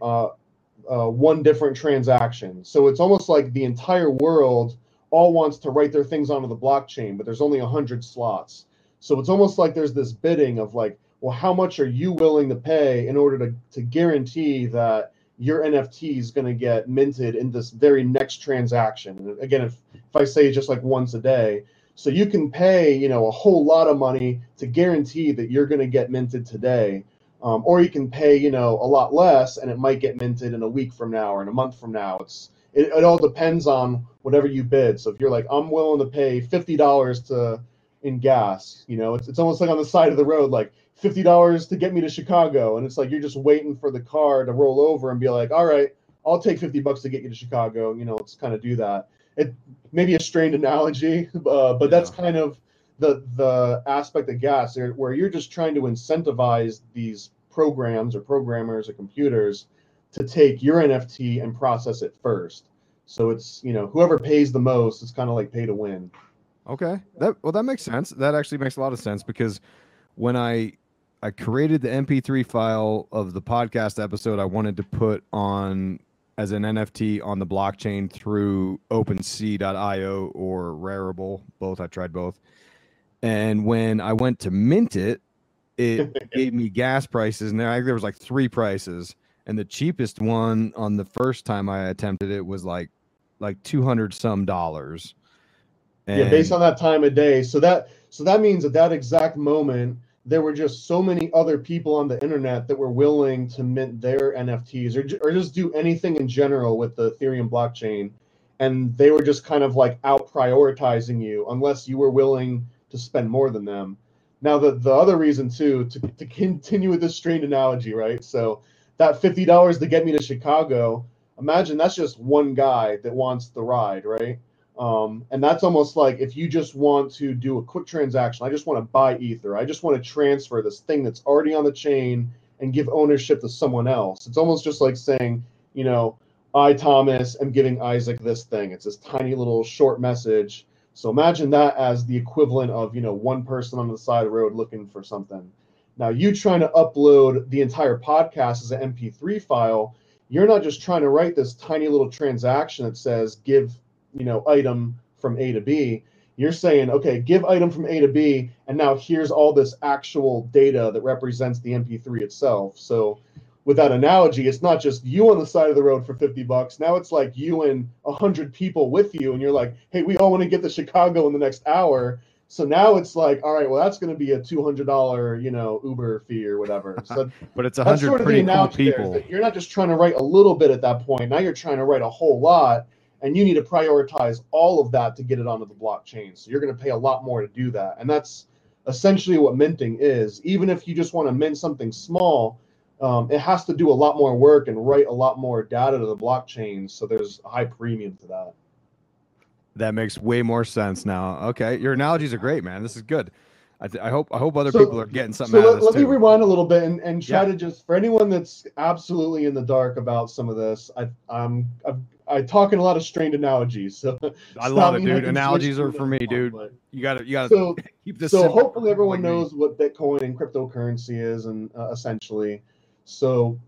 Speaker 2: one different transaction. So it's almost like the entire world all wants to write their things onto the blockchain, but there's only 100 slots. So it's almost like there's this bidding of like, well, how much are you willing to pay in order to guarantee that your NFT is going to get minted in this very next transaction? And again, if I say just like once a day, so you can pay, you know, a whole lot of money to guarantee that you're going to get minted today, or you can pay, you know, a lot less and it might get minted in a week from now or in a month from now. It all depends on whatever you bid. So if you're like, I'm willing to pay $50 in gas, you know, it's almost like on the side of the road, like $50 to get me to Chicago, and it's like you're just waiting for the car to roll over and be like, all right, I'll take $50 to get you to Chicago. You know, let's kind of do that. It may be a strained analogy, but that's kind of the aspect of gas, where you're just trying to incentivize these programs or programmers or computers to take your NFT and process it first. So it's, you know, whoever pays the most, it's kind of like pay to win.
Speaker 1: Okay, that makes sense. That actually makes a lot of sense, because when I created the MP3 file of the podcast episode I wanted to put on as an NFT on the blockchain through OpenSea.io or Rarible. Both. I tried both. And when I went to mint it, it gave me gas prices. And there was like 3 prices. And the cheapest one on the first time I attempted it was like $200 some.
Speaker 2: Yeah, based
Speaker 1: And
Speaker 2: on that time of day. So that means at that exact moment, there were just so many other people on the internet that were willing to mint their NFTs or just do anything in general with the Ethereum blockchain. And they were just kind of like out prioritizing you unless you were willing to spend more than them. Now, the other reason, too, to continue with this strange analogy, right? So that $50 to get me to Chicago, imagine that's just one guy that wants the ride, right? And that's almost like if you just want to do a quick transaction, I just want to buy Ether. I just want to transfer this thing that's already on the chain and give ownership to someone else. It's almost just like saying, you know, I, Thomas, am giving Isaac this thing. It's this tiny little short message. So imagine that as the equivalent of, one person on the side of the road looking for something. Now, you trying to upload the entire podcast as an MP3 file, you're not just trying to write this tiny little transaction that says give item from A to B. You're saying, okay, give item from A to B, and now here's all this actual data that represents the MP3 itself. So with that analogy, it's not just you on the side of the road for $50. Now it's like you and 100 people with you, and you're like, hey, we all want to get to Chicago in the next hour. So now it's like, all right, well, that's going to be a $200, Uber fee or whatever. So
Speaker 1: but it's a
Speaker 2: that's
Speaker 1: hundred
Speaker 2: sort of the
Speaker 1: pretty cool
Speaker 2: analogy there, is
Speaker 1: people.
Speaker 2: that you're not just trying to write a little bit at that point. Now you're trying to write a whole lot, and you need to prioritize all of that to get it onto the blockchain. So you're going to pay a lot more to do that. And that's essentially what minting is. Even if you just want to mint something small, it has to do a lot more work and write a lot more data to the blockchain. So there's a high premium to that.
Speaker 1: That makes way more sense now. Okay, your analogies are great, man. This is good. I hope other people are getting something out of this
Speaker 2: let me
Speaker 1: too.
Speaker 2: rewind a little bit and try
Speaker 1: Yeah.
Speaker 2: to just, for anyone that's absolutely in the dark about some of this, I talk in a lot of strained analogies, so
Speaker 1: I
Speaker 2: stop
Speaker 1: love it,
Speaker 2: me and I
Speaker 1: dude.
Speaker 2: can switch
Speaker 1: Analogies
Speaker 2: to
Speaker 1: are for me,
Speaker 2: another one.
Speaker 1: dude.
Speaker 2: But
Speaker 1: You gotta
Speaker 2: so
Speaker 1: keep this
Speaker 2: so
Speaker 1: simple for
Speaker 2: hopefully
Speaker 1: people
Speaker 2: everyone
Speaker 1: like me.
Speaker 2: knows what Bitcoin and cryptocurrency is, and essentially, so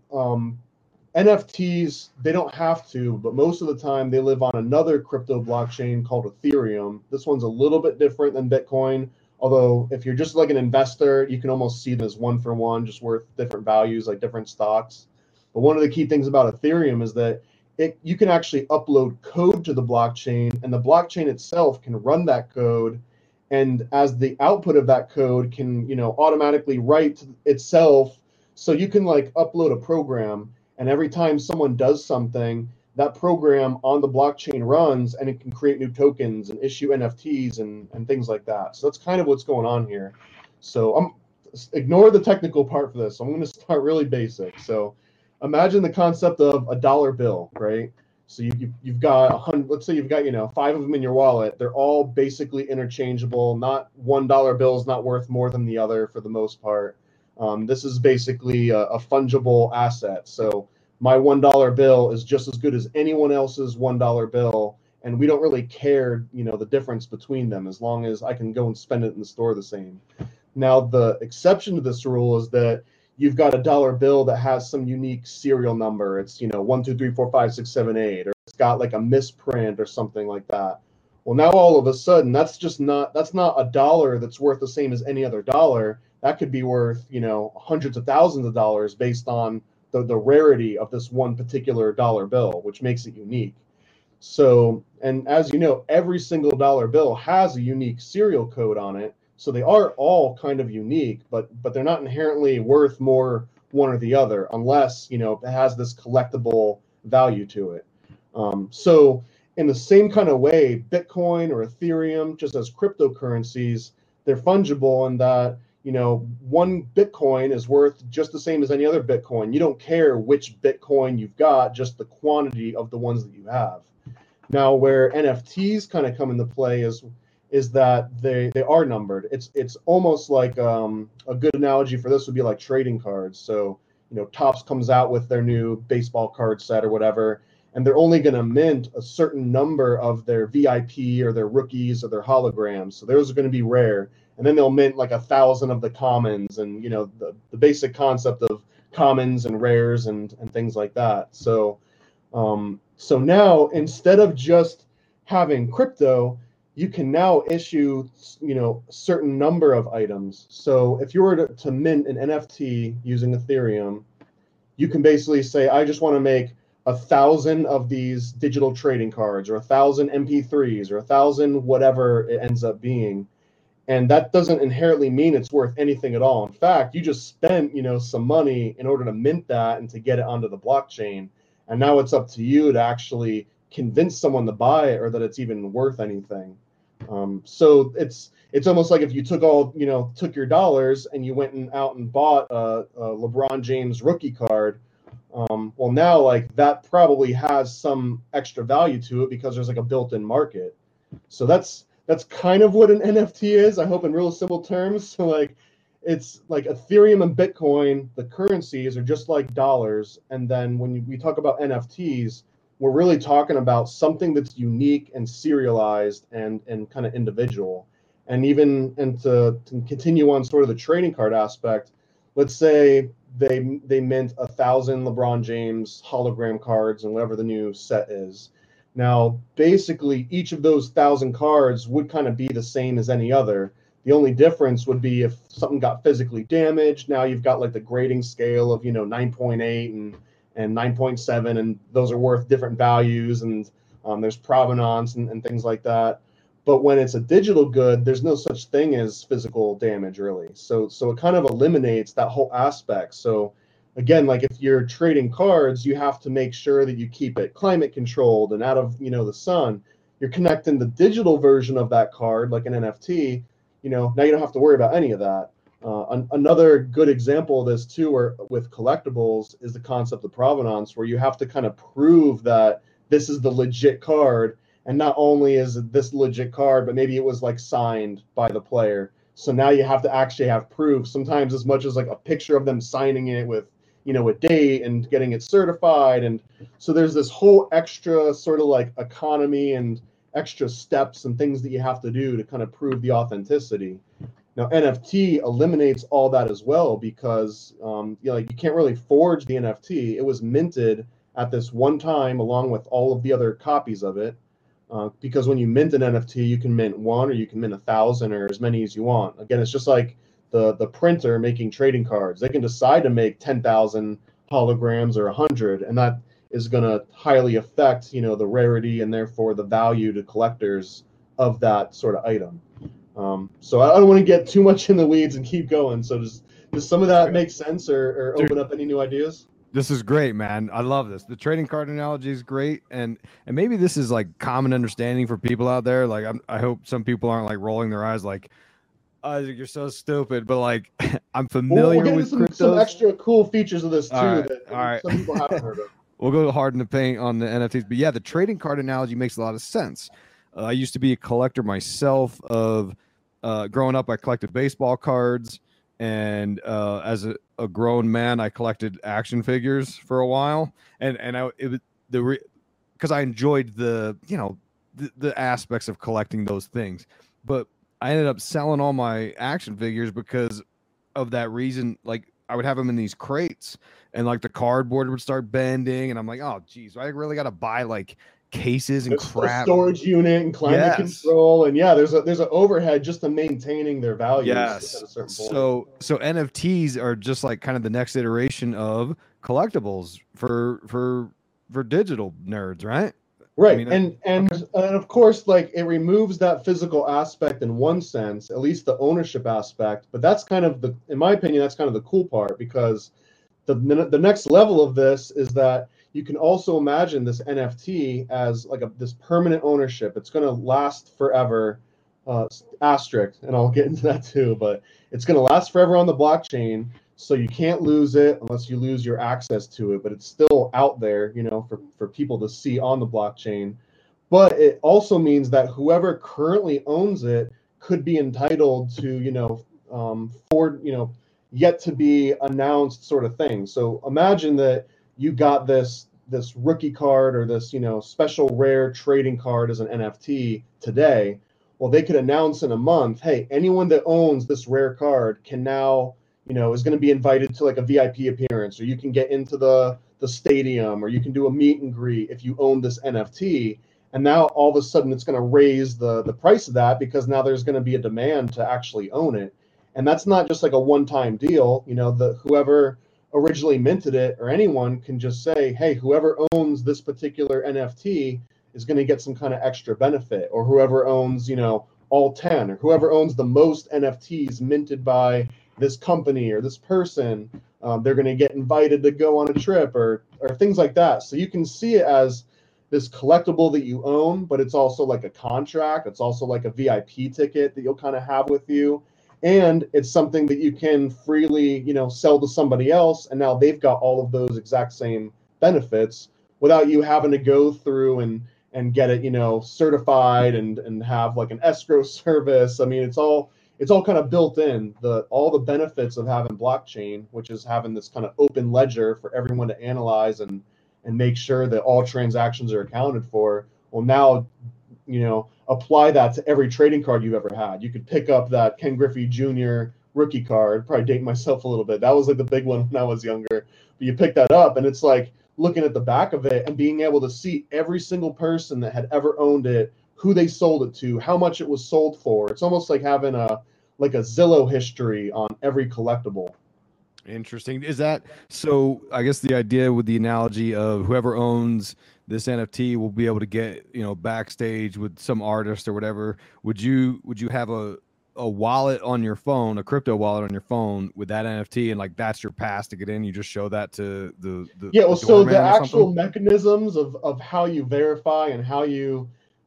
Speaker 2: NFTs, they don't have to, but most of the time they live on another crypto blockchain called Ethereum. This one's a little bit different than Bitcoin, although if you're just like an investor, you can almost see them as one for one, just worth different values like different stocks. But one of the key things about Ethereum is that you can actually upload code to the blockchain, and the blockchain itself can run that code. And as the output of that code can, automatically write itself. So you can like upload a program, and every time someone does something, that program on the blockchain runs, and it can create new tokens and issue NFTs and things like that. So that's kind of what's going on here. So ignore the technical part for this. I'm going to start really basic. So imagine the concept of a dollar bill, right? So you've got 100. Let's say you've got 5 of them in your wallet. They're all basically interchangeable. Not $1 bill is not worth more than the other for the most part. This is basically a fungible asset. So my $1 bill is just as good as anyone else's $1 bill, and we don't really care, the difference between them, as long as I can go and spend it in the store the same. Now, the exception to this rule is that you've got a dollar bill that has some unique serial number. It's 1, 2, 3, 4, 5, 6, 7, 8, or it's got like a misprint or something like that. Well, now all of a sudden, that's not a dollar that's worth the same as any other dollar. That could be worth, hundreds of thousands of dollars based on the rarity of this one particular dollar bill, which makes it unique. So, and as you know, every single dollar bill has a unique serial code on it. So they are all kind of unique, but they're not inherently worth more one or the other, unless, it has this collectible value to it. So in the same kind of way, Bitcoin or Ethereum, just as cryptocurrencies, they're fungible in that, one Bitcoin is worth just the same as any other Bitcoin. You don't care which Bitcoin you've got, just the quantity of the ones that you have. Now, where NFTs kind of come into play is that they are numbered. It's almost like a good analogy for this would be like trading cards. So, Topps comes out with their new baseball card set or whatever, and they're only going to mint a certain number of their VIP or their rookies or their holograms. So those are going to be rare. And then they'll mint like 1,000 of the commons, and the basic concept of commons and rares and things like that. So now, instead of just having crypto, you can now issue, a certain number of items. So if you were to mint an NFT using Ethereum, you can basically say, I just want to make 1,000 of these digital trading cards, or 1,000 MP3s, or 1,000 whatever it ends up being. And that doesn't inherently mean it's worth anything at all. In fact, you just spent, some money in order to mint that and to get it onto the blockchain. And now it's up to you to actually convince someone to buy it or that it's even worth anything. So it's almost like if you took your dollars and you went out and bought a LeBron James rookie card. Well, now like that probably has some extra value to it because there's like a built-in market. So that's kind of what an NFT is, I hope, in real simple terms. So like it's like Ethereum and Bitcoin, the currencies are just like dollars. And then when we talk about NFTs, we're really talking about something that's unique and serialized and kind of individual. And to continue on sort of the trading card aspect, let's say they mint 1,000 LeBron James hologram cards and whatever the new set is. Now, basically, each of those 1,000 cards would kind of be the same as any other. The only difference would be if something got physically damaged. Now you've got like the grading scale of 9.8 and 9.7, and those are worth different values, and there's provenance and things like that. But when it's a digital good, there's no such thing as physical damage, really. So it kind of eliminates that whole aspect. So again, like if you're trading cards, you have to make sure that you keep it climate controlled and out of the sun. You're connecting the digital version of that card, like an NFT. Now you don't have to worry about any of that. Another good example of this too, or with collectibles, is the concept of provenance, where you have to kind of prove that this is the legit card, and not only is it this legit card, but maybe it was like signed by the player. So now you have to actually have proof, sometimes as much as like a picture of them signing it with a date and getting it certified. And so there's this whole extra sort of like economy and extra steps and things that you have to do to kind of prove the authenticity. Now, NFT eliminates all that as well because you can't really forge the NFT. It was minted at this one time along with all of the other copies of it. Because when you mint an NFT, you can mint one or you can mint 1,000 or as many as you want. Again, it's just like the printer making trading cards. They can decide to make 10,000 holograms or 100, and that is going to highly affect the rarity and therefore the value to collectors of that sort of item. So I don't want to get too much in the weeds and keep going. So does some of that make sense or open up any new ideas?
Speaker 1: This is great, man. I love this. The trading card analogy is great, and maybe this is like common understanding for people out there. Like I hope some people aren't like rolling their eyes like, Isaac, you're so stupid. But like I'm familiar with
Speaker 2: some extra cool features of this too
Speaker 1: that
Speaker 2: some people haven't heard of.
Speaker 1: We'll go hard in the paint on the NFTs, but yeah, the trading card analogy makes a lot of sense. I used to be a collector myself of growing up. I collected baseball cards. And as a grown man, I collected action figures for a while, and because I enjoyed the aspects of collecting those things. But I ended up selling all my action figures because of that reason. Like I would have them in these crates, and like the cardboard would start bending, and I'm like, oh geez, I really got to buy like cases and crap,
Speaker 2: storage unit and climate control, and there's an overhead just to maintaining their values.
Speaker 1: Yes. At a certain point. So NFTs are just like kind of the next iteration of collectibles for digital nerds, right?
Speaker 2: Right. I mean, and of course, like it removes that physical aspect in one sense, at least the ownership aspect. But that's kind of in my opinion, that's kind of the cool part, because the next level of this is that you can also imagine this NFT as like this permanent ownership. It's going to last forever, asterisk, and I'll get into that too, but it's going to last forever on the blockchain. So you can't lose it unless you lose your access to it, but it's still out there, for people to see on the blockchain. But it also means that whoever currently owns it could be entitled to, for, yet to be announced sort of thing. So imagine that you got this rookie card or this special rare trading card as an NFT today. Well, they could announce in a month, hey, anyone that owns this rare card can now is going to be invited to like a VIP appearance, or you can get into the stadium, or you can do a meet and greet if you own this NFT. And now all of a sudden it's going to raise the price of that, because now there's going to be a demand to actually own it. And that's not just like a one-time deal. Whoever originally minted it, or anyone can just say, hey, whoever owns this particular NFT is going to get some kind of extra benefit, or whoever owns, all 10, or whoever owns the most NFTs minted by this company or this person, they're going to get invited to go on a trip, or things like that. So you can see it as this collectible that you own, but it's also like a contract. It's also like a VIP ticket that you'll kind of have with you. And it's something that you can freely, sell to somebody else. And now they've got all of those exact same benefits without you having to go through and get it, certified and have like an escrow service. I mean, it's all kind of built in. All the benefits of having blockchain, which is having this kind of open ledger for everyone to analyze and make sure that all transactions are accounted for. Well, now, apply that to every trading card you've ever had. You could pick up that Ken Griffey Jr. rookie card, probably dating myself a little bit. That was like the big one when I was younger. But you pick that up and it's like looking at the back of it and being able to see every single person that had ever owned it, who they sold it to, how much it was sold for. It's almost like having a Zillow history on every collectible.
Speaker 1: Interesting. Is that so? I guess the idea with the analogy of whoever owns this NFT will be able to get, backstage with some artist or whatever. Would you have a wallet on your phone, a crypto wallet on your phone with that NFT, and like that's your pass to get in? You just show that to the
Speaker 2: yeah. Well, so the actual mechanisms of how you verify and how you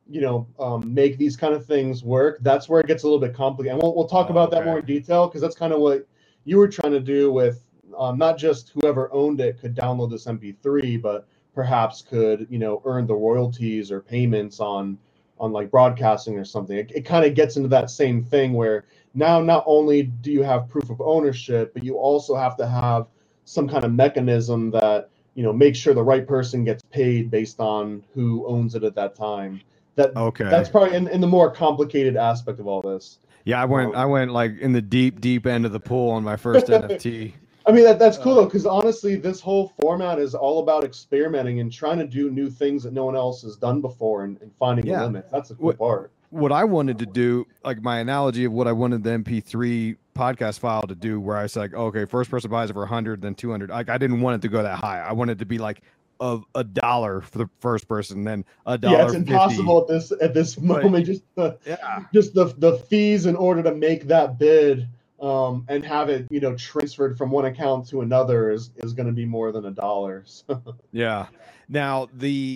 Speaker 2: make these kind of things work, that's where it gets a little bit complicated. And we'll talk about that more in detail, because that's kind of what you were trying to do with not just whoever owned it could download this MP3, but perhaps could, earn the royalties or payments on like broadcasting or something. It kind of gets into that same thing where now not only do you have proof of ownership, but you also have to have some kind of mechanism that, makes sure the right person gets paid based on who owns it at that time. That's probably in the more complicated aspect of all this.
Speaker 1: Yeah, I went like in the deep end of the pool on my first NFT.
Speaker 2: I mean, that's cool though, because honestly, this whole format is all about experimenting and trying to do new things that no one else has done before and finding the limits. That's the cool part.
Speaker 1: What I wanted to do, like my analogy of what I wanted the MP3 podcast file to do, where I was like, okay, first person buys it for 100, then 200. Like I didn't want it to go that high. I wanted it to be like of $1 for the first person, then $1.
Speaker 2: Yeah, it's impossible at this moment. Just the fees in order to make that bid and have it transferred from one account to another is going to be more than $1. So.
Speaker 1: Yeah. Now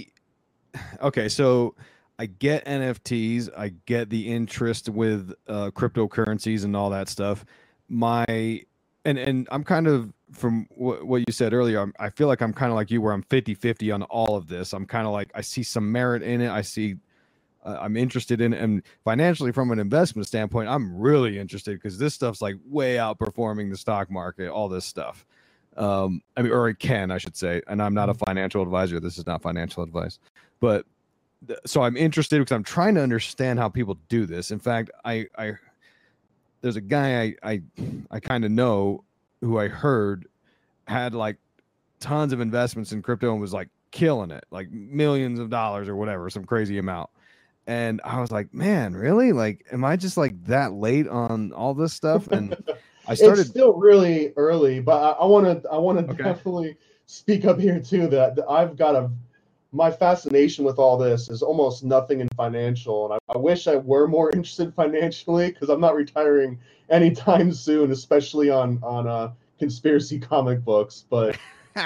Speaker 1: so I get NFTs, I get the interest with cryptocurrencies and all that stuff. And I'm kind of, from what you said earlier, I feel like I'm kind of like you, where I'm 50-50 on all of this. I'm kind of like, I see some merit in it. I see, I'm interested in it. And financially, from an investment standpoint, I'm really interested, because this stuff's like way outperforming the stock market, all this stuff. I mean, or it can, I should say. And I'm not a financial advisor. This is not financial advice. But so I'm interested because I'm trying to understand how people do this. In fact, there's a guy I kind of know who I heard had like tons of investments in crypto and was like killing it, like millions of dollars or whatever, some crazy amount. And I was like, man, really? Like, am I just like that late on all this stuff? And I started.
Speaker 2: It's still really early, but I want to definitely speak up here too. That I've got my fascination with all this is almost nothing in financial, and I wish I were more interested financially, because I'm not retiring anytime soon, especially on conspiracy comic books. But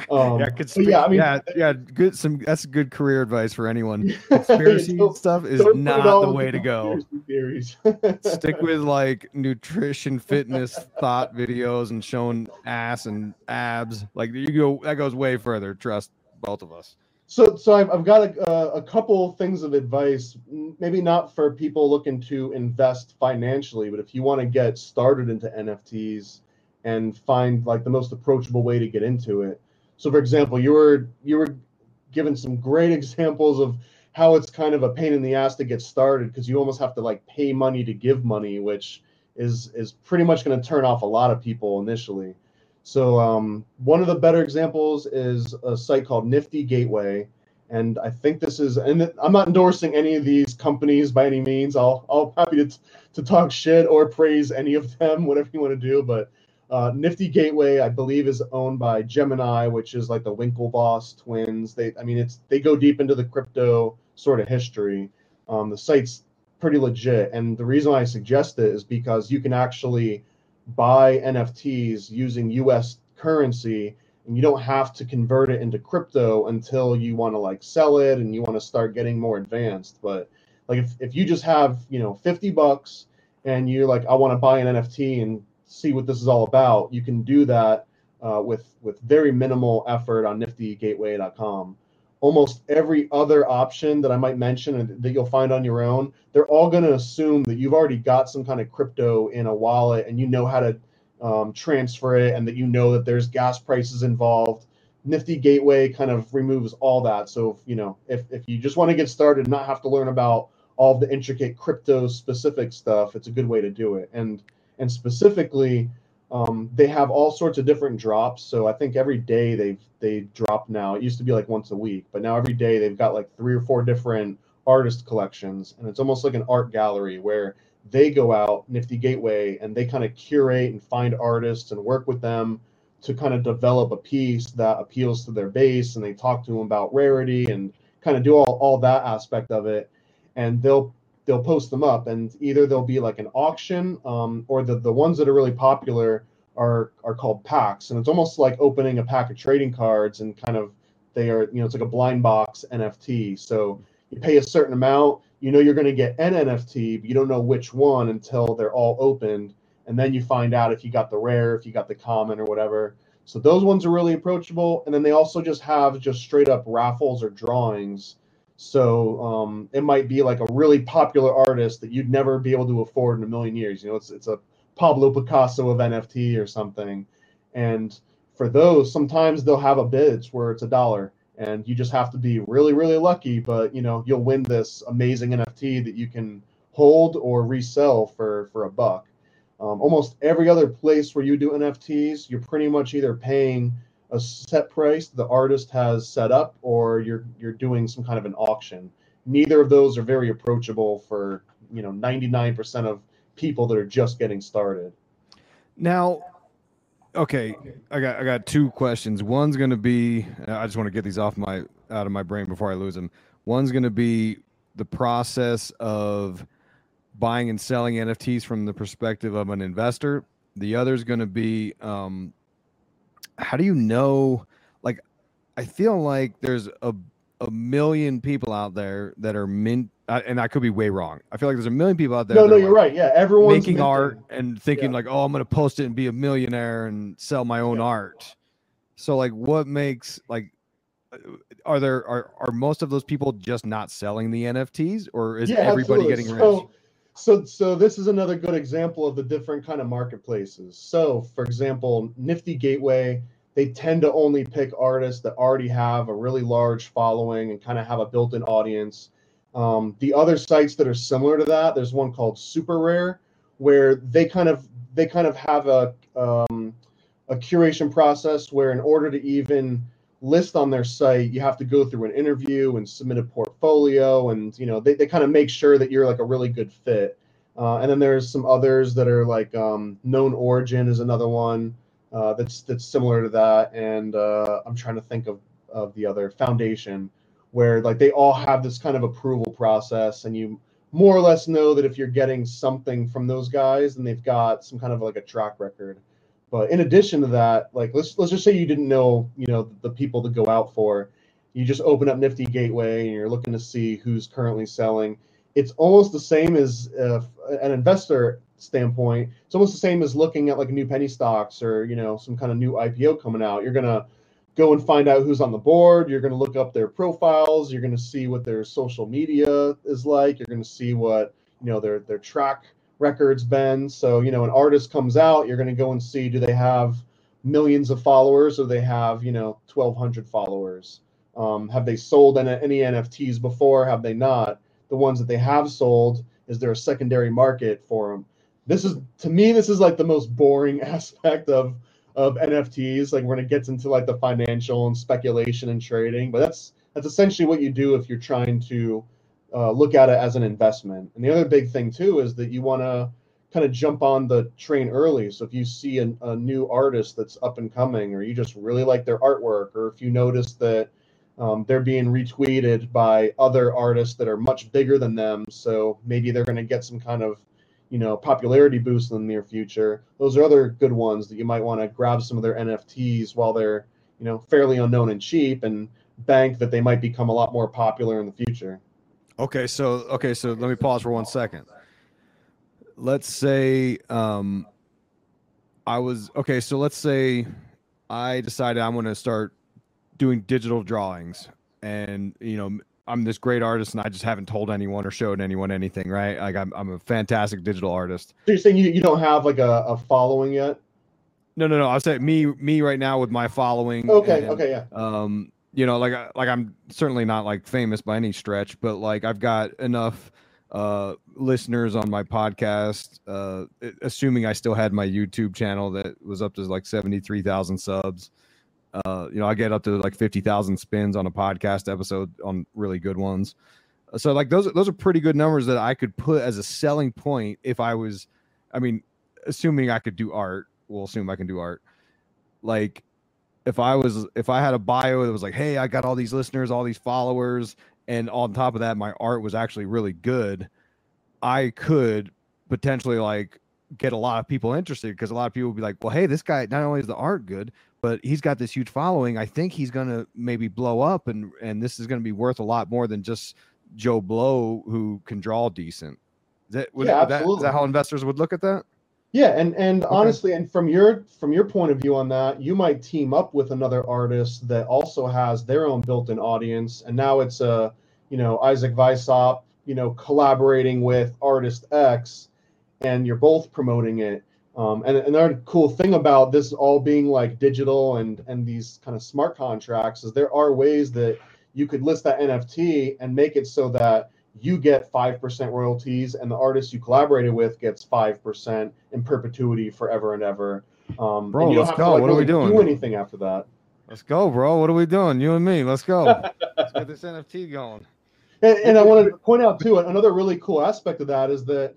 Speaker 1: good. That's good career advice for anyone. Conspiracy stuff is not the way to go. Stick with like nutrition, fitness, thought videos, and showing ass and abs. Like that goes way further. Trust both of us.
Speaker 2: So I've got a couple things of advice, maybe not for people looking to invest financially, but if you want to get started into NFTs and find like the most approachable way to get into it. So for example, you were given some great examples of how it's kind of a pain in the ass to get started, because you almost have to like pay money to give money, which is pretty much going to turn off a lot of people initially. So one of the better examples is a site called Nifty Gateway. And I think this is, and I'm not endorsing any of these companies by any means. I'll happy to talk shit or praise any of them, whatever you want to do. But Nifty Gateway, I believe, is owned by Gemini, which is like the Winklevoss twins. They go deep into the crypto sort of history. The site's pretty legit, and the reason I suggest it is because you can actually buy NFTs using U.S. currency, and you don't have to convert it into crypto until you want to like sell it and you want to start getting more advanced. But like if you just have $50 and you're like, I want to buy an NFT and see what this is all about, you can do that with very minimal effort on niftygateway.com. Almost every other option that I might mention and that you'll find on your own, they're all going to assume that you've already got some kind of crypto in a wallet and you know how to transfer it, and that you know that there's gas prices involved. Nifty Gateway kind of removes all that. So if you just want to get started and not have to learn about all the intricate crypto specific stuff, it's a good way to do it. And specifically, they have all sorts of different drops. So I think every day they drop now. It used to be like once a week, but now every day they've got like 3 or 4 different artist collections, and it's almost like an art gallery where they go out, Nifty Gateway, and they kind of curate and find artists and work with them to kind of develop a piece that appeals to their base, and they talk to them about rarity and kind of do all that aspect of it, and they'll post them up, and either there'll be like an auction, or the ones that are really popular are called packs, and it's almost like opening a pack of trading cards, and kind of they are it's like a blind box NFT. So you pay a certain amount, you're going to get an NFT, but you don't know which one until they're all opened, and then you find out if you got the rare, if you got the common, or whatever. So those ones are really approachable, and then they also just have just straight up raffles or drawings. So it might be like a really popular artist that you'd never be able to afford in a million years. It's a Pablo Picasso of NFT or something, and for those, sometimes they'll have a bids where it's $1. And you just have to be really, really lucky, but you'll win this amazing NFT that you can hold or resell for $1. Almost every other place where you do NFTs, you're pretty much either paying a set price the artist has set up, or you're doing some kind of an auction. Neither of those are very approachable for 99% of people that are just getting started.
Speaker 1: Now, okay, I got 2 questions. One's going to be, I just want to get these out of my brain before I lose them. One's going to be the process of buying and selling NFTs from the perspective of an investor. The other's going to be, how do you know? Like, I feel like there's a million people out there that are and I could be way wrong. I feel like there's a million people out there.
Speaker 2: No, you're right. Yeah, everyone's
Speaker 1: making art and thinking like, oh, I'm going to post it and be a millionaire and sell my own art. So like, what makes like, are most of those people just not selling the NFTs, or is everybody getting rich?
Speaker 2: So this is another good example of the different kind of marketplaces. So for example, Nifty Gateway, they tend to only pick artists that already have a really large following and kind of have a built-in audience. The other sites that are similar to that, there's one called Super Rare, where they kind of have a curation process where in order to even list on their site, you have to go through an interview and submit a portfolio, and they kind of make sure that you're like a really good fit. And then there's some others that are like Known Origin is another one that's similar to that, and I'm trying to think of the other, Foundation, where like they all have this kind of approval process, and you more or less know that if you're getting something from those guys, then they've got some kind of like a track record. But in addition to that, like let's just say you didn't know, the people to go out for. You just open up Nifty Gateway and you're looking to see who's currently selling. It's almost the same as an investor standpoint. It's almost the same as looking at like new penny stocks or some kind of new IPO coming out. You're gonna go and find out who's on the board. You're gonna look up their profiles. You're gonna see what their social media is like. You're gonna see what their track records been. So an artist comes out, you're going to go and see, do they have millions of followers, or they have 1,200 followers? Have they sold any NFTs before? Have they not? The ones that they have sold, is there a secondary market for them? This is like the most boring aspect of NFTs. Like when it gets into like the financial and speculation and trading, but that's essentially what you do if you're trying to look at it as an investment. And the other big thing too is that you want to kind of jump on the train early. So if you see a new artist that's up and coming, or you just really like their artwork, or if you notice that they're being retweeted by other artists that are much bigger than them, so maybe they're going to get some kind of, popularity boost in the near future. Those are other good ones that you might want to grab some of their NFTs while they're, fairly unknown and cheap, and bank that they might become a lot more popular in the future.
Speaker 1: Okay, so let me pause for 1 second. Let's say let's say I decided I'm going to start doing digital drawings, and I'm this great artist and I just haven't told anyone or showed anyone anything, right? Like I'm a fantastic digital artist.
Speaker 2: So you're saying you don't have like a following yet?
Speaker 1: No. I was saying me right now with my following.
Speaker 2: Okay,
Speaker 1: and,
Speaker 2: yeah.
Speaker 1: Like I'm certainly not like famous by any stretch, but like I've got enough listeners on my podcast, assuming I still had my YouTube channel that was up to like 73,000 subs. I get up to like 50,000 spins on a podcast episode on really good ones. So like those are pretty good numbers that I could put as a selling point if I was, assuming I could do art. We'll assume I can do art. Like if I had a bio that was like, hey, I got all these listeners, all these followers, and on top of that, my art was actually really good, I could potentially like get a lot of people interested, because a lot of people would be like, well, hey, this guy, not only is the art good, but he's got this huge following. I think he's going to maybe blow up, and this is going to be worth a lot more than just Joe Blow who can draw decent. Is that how investors would look at that?
Speaker 2: Yeah, and okay. Honestly, and from your point of view on that, you might team up with another artist that also has their own built-in audience, and now it's Isaac Weishaupt, collaborating with artist X, and you're both promoting it. And another cool thing about this all being like digital and these kind of smart contracts is there are ways that you could list that NFT and make it so that you get 5% royalties and the artist you collaborated with gets 5% in perpetuity forever and ever.
Speaker 1: Bro, and let's go. What are we doing?
Speaker 2: Do anything after that?
Speaker 1: Let's go, bro. What are we doing? You and me. Let's go. Let's get this NFT going.
Speaker 2: And I wanted to point out too, another really cool aspect of that is that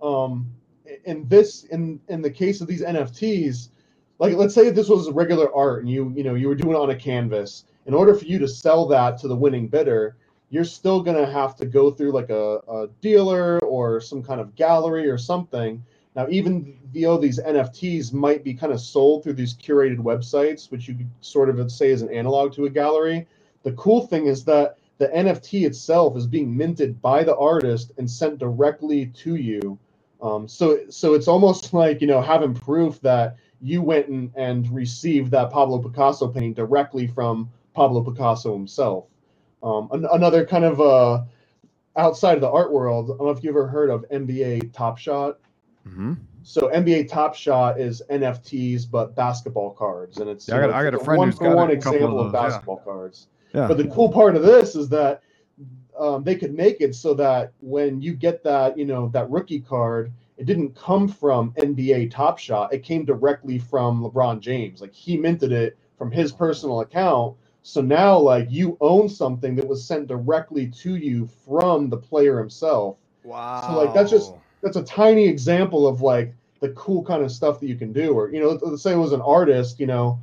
Speaker 2: in the case of these NFTs, like let's say this was regular art and you were doing it on a canvas. In order for you to sell that to the winning bidder, you're still going to have to go through like a dealer or some kind of gallery or something. Now, even though these NFTs might be kind of sold through these curated websites, which you could sort of say is an analog to a gallery, the cool thing is that the NFT itself is being minted by the artist and sent directly to you. So it's almost like, having proof that you went and received that Pablo Picasso painting directly from Pablo Picasso himself. Another kind of outside of the art world, I don't know if you've ever heard of NBA Top Shot.
Speaker 1: Mm-hmm.
Speaker 2: So NBA Top Shot is NFTs, but basketball cards. And it's
Speaker 1: I got a friend who's got a
Speaker 2: one
Speaker 1: couple
Speaker 2: example
Speaker 1: of
Speaker 2: of
Speaker 1: those,
Speaker 2: basketball cards.
Speaker 1: Yeah.
Speaker 2: But the cool part of this is that they could make it so that when you get that, that rookie card, it didn't come from NBA Top Shot. It came directly from LeBron James. Like he minted it from his personal account. So now like you own something that was sent directly to you from the player himself.
Speaker 1: Wow.
Speaker 2: So like that's a tiny example of like the cool kind of stuff that you can do. Or, let's say it was an artist,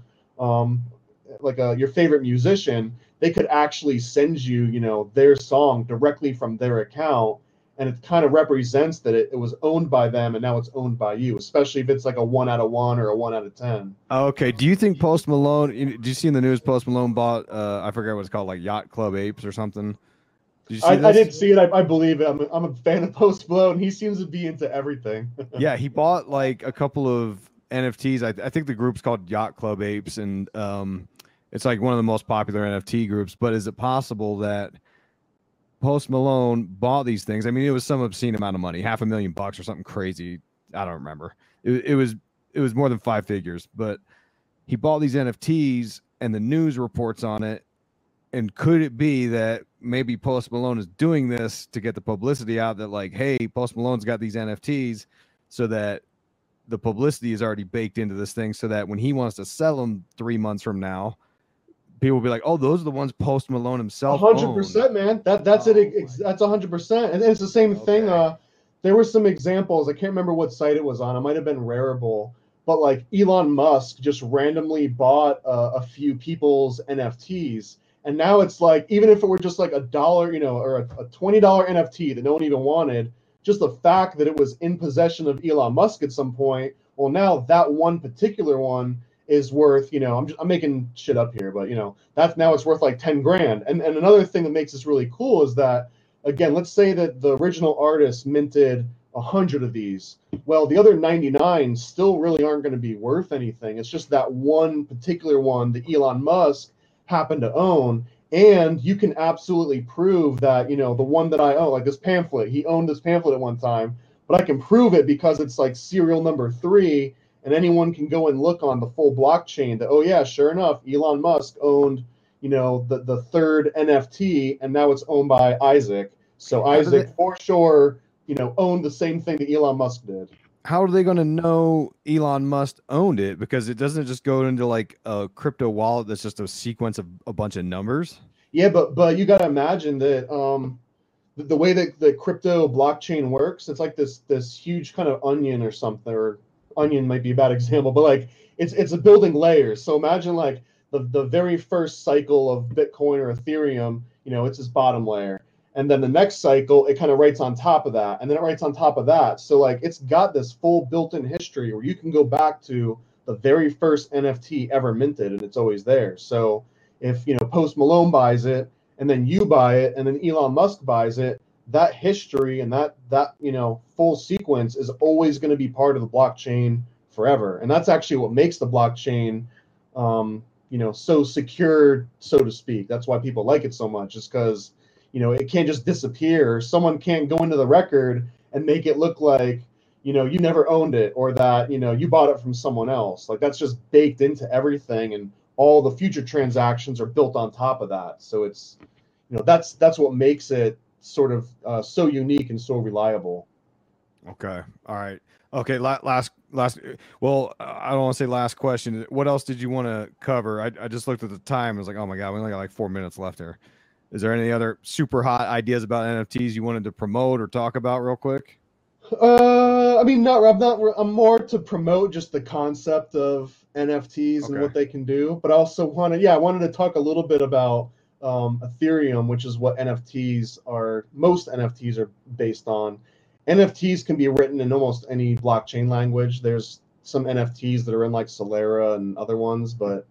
Speaker 2: like your favorite musician, they could actually send you, their song directly from their account. And it kind of represents that it was owned by them and now it's owned by you, especially if it's like a 1 out of 1 or a 1 out of 10.
Speaker 1: Okay. Do you think Post Malone, did you see in the news Post Malone bought, I forget what it's called, like Yacht Club Apes or something? Did you see this?
Speaker 2: I didn't see it. I believe it. I'm a fan of Post Malone. He seems to be into everything.
Speaker 1: Yeah, he bought like a couple of NFTs. I think the group's called Yacht Club Apes, and it's like one of the most popular NFT groups. But is it possible that Post Malone bought these things? I mean, it was some obscene amount of money, $500,000 or something crazy. I don't remember. It was more than 5 figures, but he bought these NFTs and the news reports on it. And could it be that maybe Post Malone is doing this to get the publicity out that like, hey, Post Malone's got these NFTs, so that the publicity is already baked into this thing, so that when he wants to sell them 3 months from now, people will be like, oh, those are the ones Post Malone himself
Speaker 2: 100%, man. That's it. That's 100%. And it's the same thing. there were some examples. I can't remember what site it was on. It might have been Rarible, but like Elon Musk just randomly bought a few people's NFTs, and now it's like even if it were just like $1, or a $20 NFT that no one even wanted, just the fact that it was in possession of Elon Musk at some point. Well, now that one particular one is worth, I'm making shit up here, but that's now it's worth like 10 grand. And another thing that makes this really cool is that, again, let's say that the original artist minted 100 of these. Well, the other 99 still really aren't going to be worth anything. It's just that one particular one that Elon Musk happened to own. And you can absolutely prove that, the one that I own, like this pamphlet, he owned this pamphlet at one time, but I can prove it because it's like serial number 3, and anyone can go and look on the full blockchain that, oh yeah, sure enough, Elon Musk owned, the third NFT, and now it's owned by Isaac. So Isaac for sure, owned the same thing that Elon Musk did.
Speaker 1: How are they going to know Elon Musk owned it? Because it doesn't just go into like a crypto wallet that's just a sequence of a bunch of numbers.
Speaker 2: Yeah, but you got to imagine that the way that the crypto blockchain works, it's like this huge kind of onion or something, or onion might be a bad example, but like it's a building layers. So imagine like the very first cycle of Bitcoin or Ethereum, it's this bottom layer. And then the next cycle, it kind of writes on top of that. And then it writes on top of that. So like it's got this full built-in history where you can go back to the very first NFT ever minted, and it's always there. So if Post Malone buys it, and then you buy it, and then Elon Musk buys it, that history and that full sequence is always going to be part of the blockchain forever. And that's actually what makes the blockchain so secure, so to speak. That's why people like it so much, is because it can't just disappear. Someone can't go into the record and make it look like you never owned it, or that you bought it from someone else. Like that's just baked into everything, and all the future transactions are built on top of that. So it's that's what makes it sort of so unique and so reliable.
Speaker 1: Okay. All right. Okay. Last. Well, I don't want to say last question. What else did you want to cover? I just looked at the time. I was like, oh my God, we only got like 4 minutes left here. Is there any other super hot ideas about NFTs you wanted to promote or talk about real quick?
Speaker 2: I mean, I'm more to promote just the concept of NFTs and what they can do, but I also I wanted to talk a little bit about Ethereum, which is what most NFTs are based on. NFTs can be written in almost any blockchain language. There's some NFTs that are in like Solera and other ones, but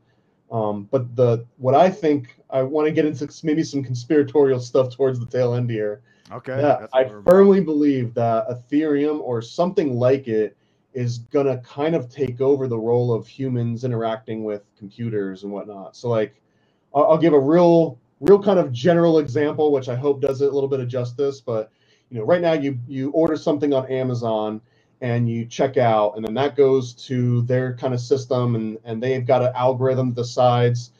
Speaker 2: what I think, I want to get into maybe some conspiratorial stuff towards the tail end here.
Speaker 1: Okay.
Speaker 2: Yeah, I firmly believe that Ethereum or something like it is gonna kind of take over the role of humans interacting with computers and whatnot. So like, I'll give a real kind of general example, which I hope does it a little bit of justice. But right now you order something on Amazon and you check out, and then that goes to their kind of system, and they've got an algorithm that decides,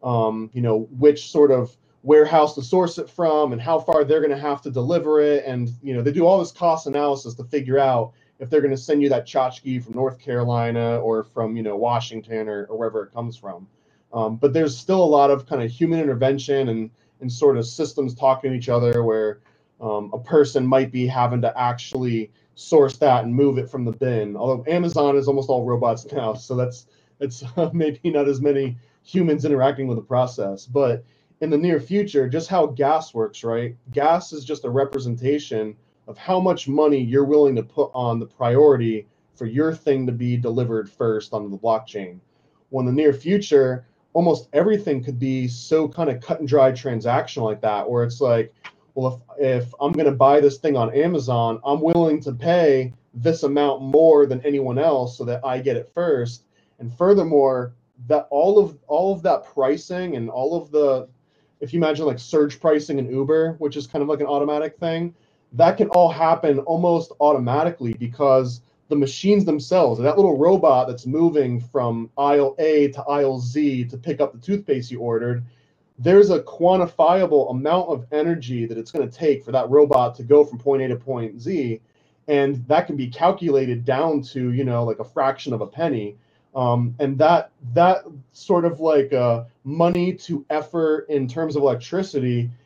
Speaker 2: which sort of warehouse to source it from and how far they're going to have to deliver it. And they do all this cost analysis to figure out if they're going to send you that tchotchke from North Carolina or from Washington or wherever it comes from. But there's still a lot of kind of human intervention and sort of systems talking to each other, where a person might be having to actually source that and move it from the bin. Although Amazon is almost all robots now, so it's maybe not as many humans interacting with the process. But in the near future, just how gas works, right? Gas is just a representation of how much money you're willing to put on the priority for your thing to be delivered first onto the blockchain. Well, in the near future, almost everything could be so kind of cut and dry transactional like that, where it's like, well, if I'm going to buy this thing on Amazon, I'm willing to pay this amount more than anyone else so that I get it first. And furthermore, that all of that pricing and all of the, if you imagine like surge pricing in Uber, which is kind of like an automatic thing, that can all happen almost automatically, because the machines themselves, that little robot that's moving from aisle A to aisle Z to pick up the toothpaste you ordered, there's a quantifiable amount of energy that it's going to take for that robot to go from point A to point Z. And that can be calculated down to, like a fraction of a penny. And that sort of like money to effort in terms of electricity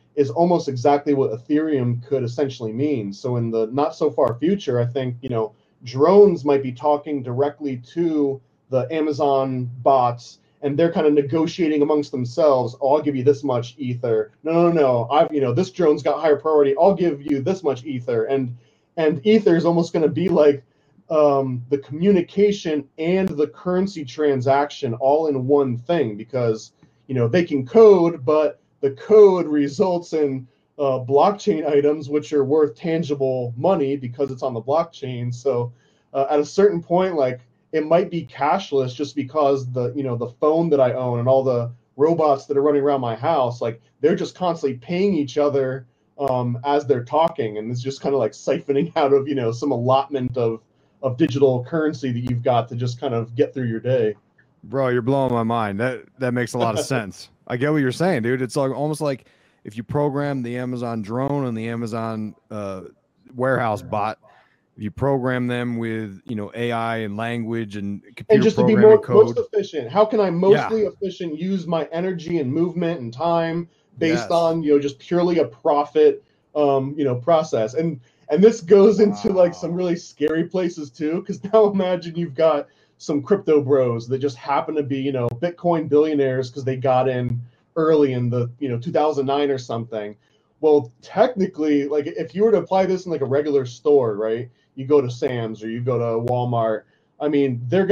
Speaker 2: is almost exactly what Ethereum could essentially mean. So in the not so far future, I think, drones might be talking directly to the Amazon bots, and they're kind of negotiating amongst themselves. Oh, I'll give you this much ether. No. This drone's got higher priority. I'll give you this much ether. And ether is almost going to be like the communication and the currency transaction all in one thing, because they can code, but the code results in blockchain items which are worth tangible money because it's on the blockchain. So at a certain point, like, it might be cashless just because the phone that I own and all the robots that are running around my house, like, they're just constantly paying each other as they're talking, and it's just kind of like siphoning out of some allotment of digital currency that you've got to just kind of get through your day.
Speaker 1: Bro, you're blowing my mind. That makes a lot of sense. I get what you're saying, dude. It's like almost like if you program the Amazon drone and the Amazon warehouse bot, if you program them with AI and language and computer
Speaker 2: and just to be
Speaker 1: programming code,
Speaker 2: most efficient. How can I mostly efficient use my energy and movement and time based on just purely a profit process? And this goes into like some really scary places too, because now imagine you've got some crypto bros that just happen to be Bitcoin billionaires because they got in early in the 2009 or something. Well, technically, like, if you were to apply this in like a regular store, right? You go to Sam's or you go to Walmart. I mean, they're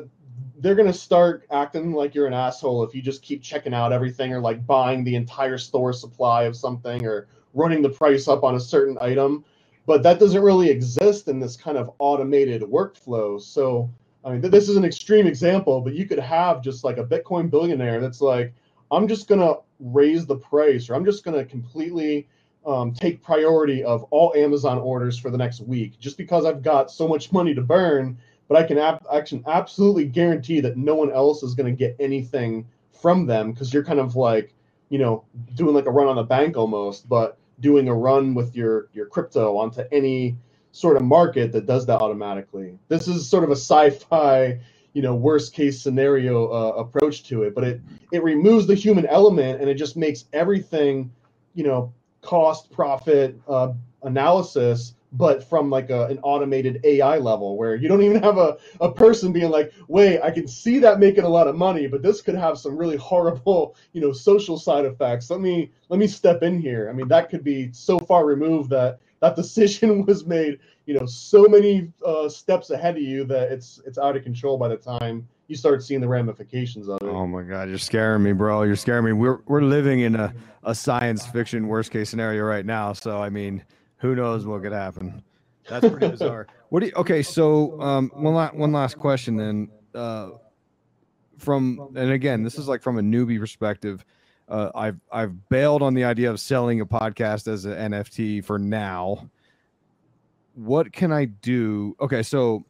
Speaker 2: gonna start acting like you're an asshole if you just keep checking out everything, or like buying the entire store supply of something, or running the price up on a certain item. But that doesn't really exist in this kind of automated workflow. So, I mean, this is an extreme example, but you could have just like a Bitcoin billionaire that's like, I'm just gonna raise the price, or I'm just gonna completely take priority of all Amazon orders for the next week, just because I've got so much money to burn. But I can absolutely guarantee that no one else is going to get anything from them, because you're kind of like, doing like a run on the bank almost, but doing a run with your crypto onto any sort of market that does that automatically. This is sort of a sci-fi, worst case scenario approach to it, but it removes the human element, and it just makes everything, cost profit analysis, but from like an automated AI level, where you don't even have a person being like, wait, I can see that making a lot of money, but this could have some really horrible, social side effects. Let me step in here. I mean, that could be so far removed that decision was made, so many steps ahead of you that it's out of control by the time you start seeing the ramifications of it.
Speaker 1: Oh my God, you're scaring me, bro. You're scaring me. We're living in a science fiction worst case scenario right now. So I mean, who knows what could happen? That's pretty bizarre. Okay, so one last question then. And again, this is like from a newbie perspective. I've bailed on the idea of selling a podcast as an NFT for now. What can I do? Okay, so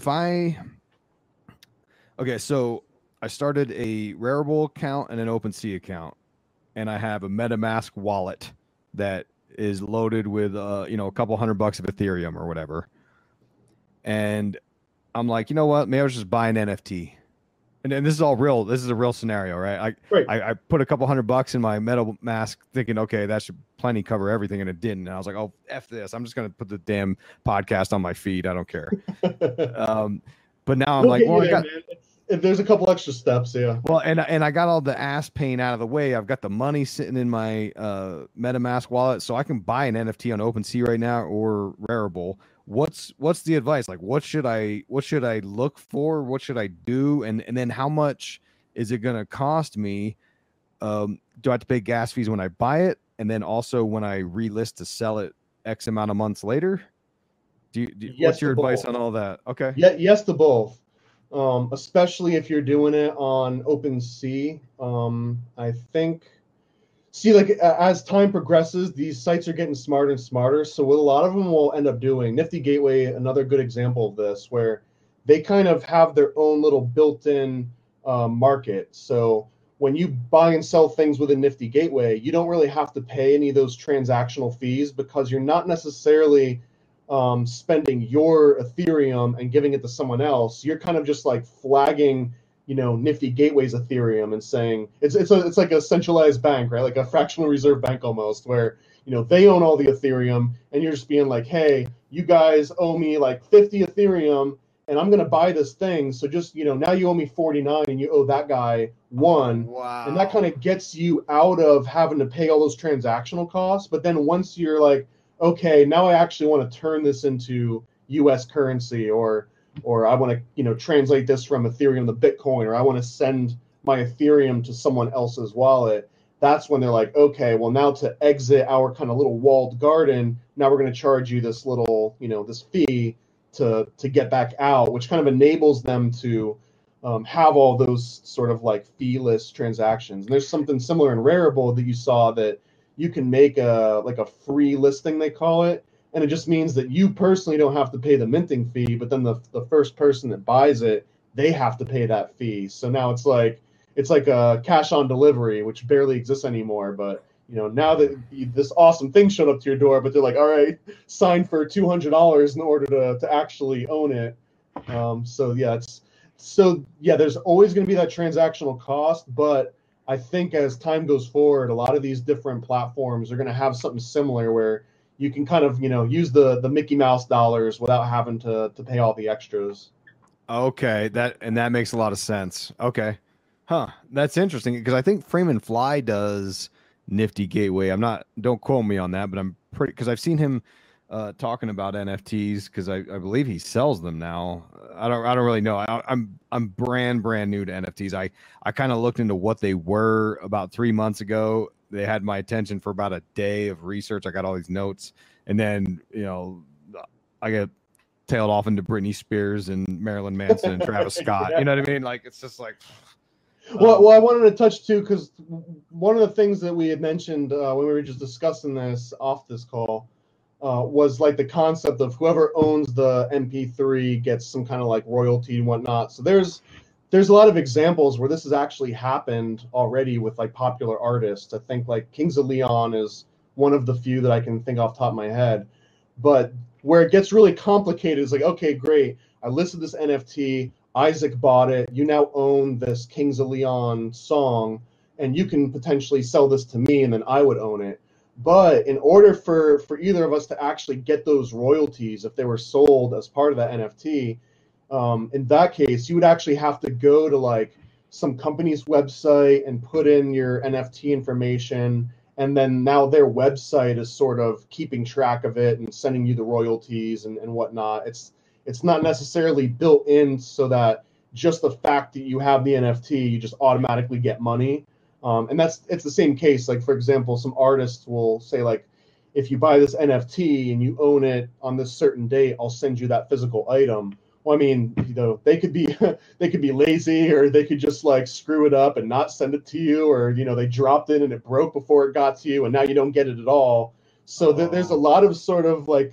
Speaker 1: I started a Rarible account and an OpenSea account, and I have a MetaMask wallet that is loaded with a couple $100 of Ethereum or whatever. And I'm like, you know what? Maybe I was just buy an NFT. And this is all real. This is a real scenario, right? I put a couple $100 in my MetaMask thinking, okay, that should plenty cover everything, and it didn't. And I was like, oh, F this. I'm just going to put the damn podcast on my feed. I don't care. But now I'm like, well,
Speaker 2: there's a couple extra steps, yeah.
Speaker 1: Well, and I got all the ass pain out of the way. I've got the money sitting in my MetaMask wallet, so I can buy an NFT on OpenSea right now or Rarible. What's the advice? Like, what should I look for? What should I do? And then how much is it going to cost me? Do I have to pay gas fees when I buy it, and then also when I relist to sell it X amount of months later? What's your advice on all that? Okay.
Speaker 2: Yeah, yes to both. Especially if you're doing it on OpenSea. I think, like, as time progresses, these sites are getting smarter and smarter. So what a lot of them will end up doing, Nifty Gateway, another good example of this, where they kind of have their own little built-in market. So when you buy and sell things within Nifty Gateway, you don't really have to pay any of those transactional fees, because you're not necessarily spending your Ethereum and giving it to someone else. You're kind of just like flagging Nifty Gateway's Ethereum and saying it's like a centralized bank, right? Like a fractional reserve bank almost, where they own all the Ethereum, and you're just being like, hey, you guys owe me like 50 Ethereum, and I'm gonna buy this thing. So just now you owe me 49, and you owe that guy 1.
Speaker 1: Wow.
Speaker 2: And that kind of gets you out of having to pay all those transactional costs. But then once you're like, okay, now I actually want to turn this into U.S. currency, or I want to translate this from Ethereum to Bitcoin, or I want to send my Ethereum to someone else's wallet. That's when they're like, okay, well, now to exit our kind of little walled garden, now we're going to charge you this little this fee to get back out, which kind of enables them to have all those sort of like fee-less transactions. And there's something similar in Rarible that you saw, that you can make a free listing, they call it. And it just means that you personally don't have to pay the minting fee, but then the first person that buys it, they have to pay that fee. So now it's like a cash on delivery, which barely exists anymore. But now that this awesome thing showed up to your door, but they're like, all right, sign for $200 in order to actually own it. There's always going to be that transactional cost, but I think as time goes forward, a lot of these different platforms are going to have something similar where you can kind of, use the Mickey Mouse dollars without having to pay all the extras.
Speaker 1: Okay, that makes a lot of sense. Okay. Huh. That's interesting, because I think Freeman Fly does Nifty Gateway. Don't quote me on that, but I'm pretty, because I've seen him talking about NFTs, because I believe he sells them now. I don't really know. I'm brand new to NFTs. I kind of looked into what they were about 3 months ago. They had my attention for about a day of research. I got all these notes, and then I get tailed off into Britney Spears and Marilyn Manson and Travis Scott.
Speaker 2: Yeah.
Speaker 1: You know what I mean? Like, it's just like.
Speaker 2: Well, I wanted to touch too, because one of the things that we had mentioned when we were just discussing this off this call was like the concept of whoever owns the MP3 gets some kind of like royalty and whatnot. So there's a lot of examples where this has actually happened already with like popular artists. I think like Kings of Leon is one of the few that I can think off the top of my head. But where it gets really complicated is like, okay, great, I listed this NFT, Isaac bought it, you now own this Kings of Leon song, and you can potentially sell this to me, and then I would own it. But in order for either of us to actually get those royalties, if they were sold as part of that NFT, in that case, you would actually have to go to like some company's website and put in your NFT information, and then now their website is sort of keeping track of it and sending you the royalties and whatnot. It's not necessarily built in so that just the fact that you have the NFT, you just automatically get money. And it's the same case. Like, for example, some artists will say like, if you buy this NFT and you own it on this certain date, I'll send you that physical item. Well, I mean, they could be lazy, or they could just like screw it up and not send it to you, or they dropped it and it broke before it got to you, and now you don't get it at all. So there's a lot of sort of like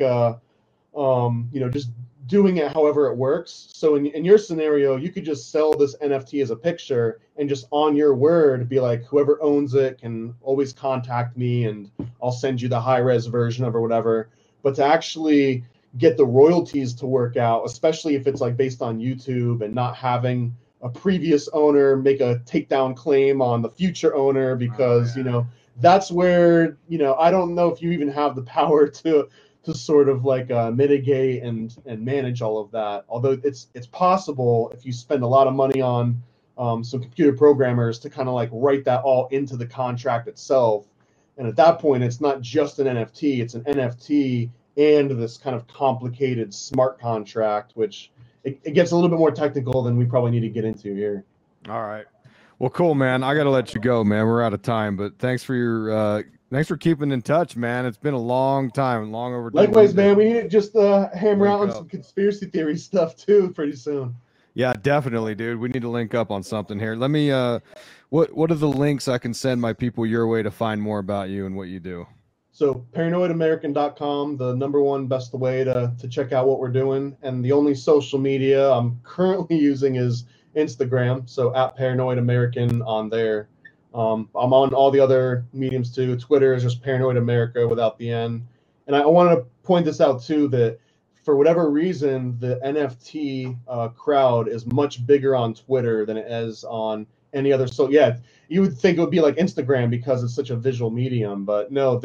Speaker 2: just doing it however it works. So in your scenario, you could just sell this NFT as a picture and just on your word be like, whoever owns it can always contact me and I'll send you the high-res version of or whatever. But to actually get the royalties to work out, especially if it's like based on YouTube and not having a previous owner make a takedown claim on the future owner, because that's where I don't know if you even have the power to sort of like mitigate and manage all of that. Although it's possible if you spend a lot of money on some computer programmers to kind of like write that all into the contract itself. And at that point, it's not just an NFT, it's an NFT and this kind of complicated smart contract, which it gets a little bit more technical than we probably need to get into here.
Speaker 1: All right. Well, cool, man. I got to let you go, man. We're out of time, but thanks for keeping in touch, man. It's been a long time, long overdue.
Speaker 2: Likewise, man. We need to just hammer out on some conspiracy theory stuff too pretty soon.
Speaker 1: Yeah, definitely, dude. We need to link up on something here. Let me what are the links I can send my people your way to find more about you and what you do?
Speaker 2: So paranoidamerican.com, the #1 best way to check out what we're doing. And the only social media I'm currently using is Instagram. So @paranoidamerican on there. I'm on all the other mediums too. Twitter is just Paranoid America without the N. And I want to point this out too, that for whatever reason, the NFT crowd is much bigger on Twitter than it is on any other. So yeah, you would think it would be like Instagram because it's such a visual medium, but no,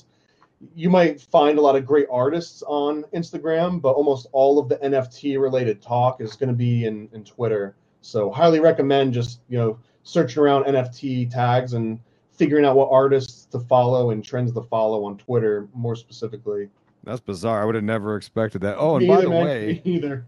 Speaker 2: you might find a lot of great artists on Instagram, but almost all of the NFT related talk is going to be in Twitter. So highly recommend just, searching around NFT tags and figuring out what artists to follow and trends to follow on Twitter more specifically.
Speaker 1: That's bizarre. I would have never expected that. Oh, and
Speaker 2: Me
Speaker 1: by
Speaker 2: either,
Speaker 1: the
Speaker 2: man.
Speaker 1: way,
Speaker 2: Me either.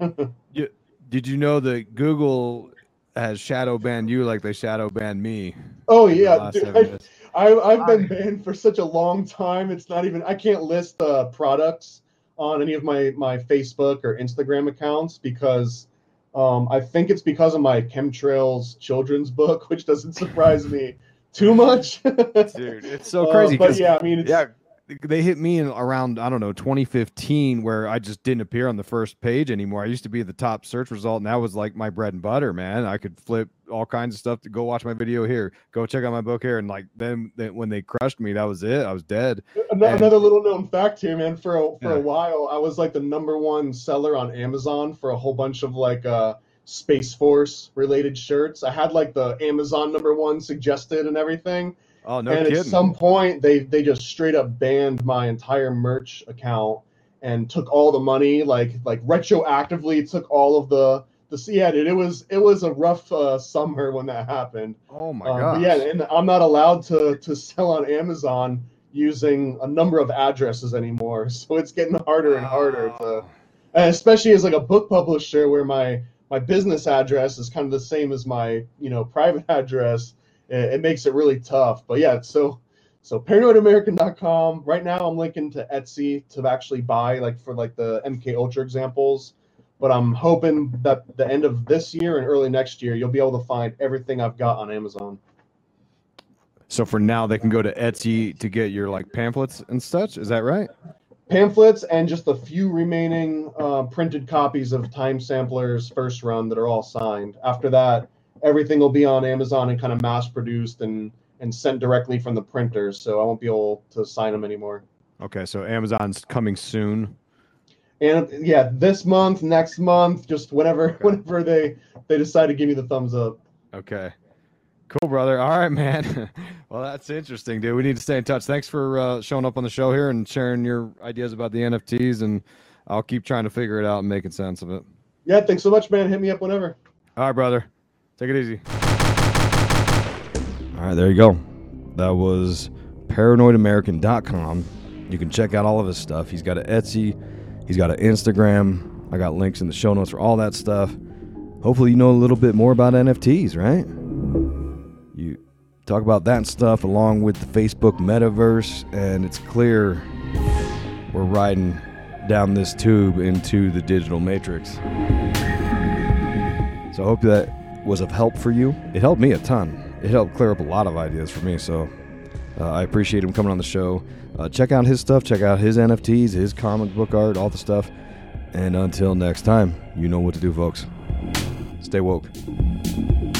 Speaker 1: did you know that Google has shadow banned you like they shadow banned me?
Speaker 2: Oh yeah, dude, I've been
Speaker 1: Why?
Speaker 2: banned for such a long time. It's not even, I can't list products on any of my Facebook or Instagram accounts because I think it's because of my chemtrails children's book, which doesn't surprise me too much.
Speaker 1: Dude, it's so crazy.
Speaker 2: But yeah, I mean, it's,
Speaker 1: they hit me in around, I don't know, 2015, where I just didn't appear on the first page anymore. I used to be the top search result, and that was like my bread and butter, man. I could flip all kinds of stuff to go watch my video here, go check out my book here, and like then when they crushed me, that was it. I was dead.
Speaker 2: Another little known fact here, man. For a while, I was like the #1 seller on Amazon for a whole bunch of like Space Force related shirts. I had like the Amazon #1 suggested and everything.
Speaker 1: Oh, no
Speaker 2: and
Speaker 1: kidding.
Speaker 2: At some point, they just straight up banned my entire merch account and took all the money, like retroactively took all of the yeah, dude, it was a rough summer when that happened.
Speaker 1: Oh my gosh.
Speaker 2: But yeah, and I'm not allowed to sell on Amazon using a number of addresses anymore, so it's getting harder and harder and especially as like a book publisher where my business address is kind of the same as my private address. It makes it really tough. But yeah, so paranoidamerican.com. Right now I'm linking to Etsy to actually buy for the MK Ultra examples. But I'm hoping that the end of this year and early next year, you'll be able to find everything I've got on Amazon.
Speaker 1: So for now, they can go to Etsy to get your like pamphlets and such. Is that right?
Speaker 2: Pamphlets and just a few remaining printed copies of Time Sampler's first run that are all signed. After that, everything will be on Amazon and kind of mass produced and sent directly from the printers. So I won't be able to sign them anymore.
Speaker 1: Okay, so Amazon's coming soon.
Speaker 2: And yeah, this month, next month, just whenever they decide to give me the thumbs up.
Speaker 1: Okay. Cool, brother. All right, man. Well, that's interesting, dude. We need to stay in touch. Thanks for showing up on the show here and sharing your ideas about the NFTs, and I'll keep trying to figure it out and making sense of it.
Speaker 2: Yeah, thanks so much, man. Hit me up whenever.
Speaker 1: All right, brother. Take it easy. All right, there you go. That was paranoidamerican.com. You can check out all of his stuff. He's got an Etsy. He's got an Instagram. I got links in the show notes for all that stuff. Hopefully you know a little bit more about NFTs, right? You talk about that stuff along with the Facebook metaverse, and it's clear we're riding down this tube into the digital matrix. So I hope that was of help for you. It helped me a ton. It helped clear up a lot of ideas for me, so I appreciate him coming on the show. Check out his stuff. Check out his NFTs, his comic book art, all the stuff. And until next time, you know what to do, folks. Stay woke.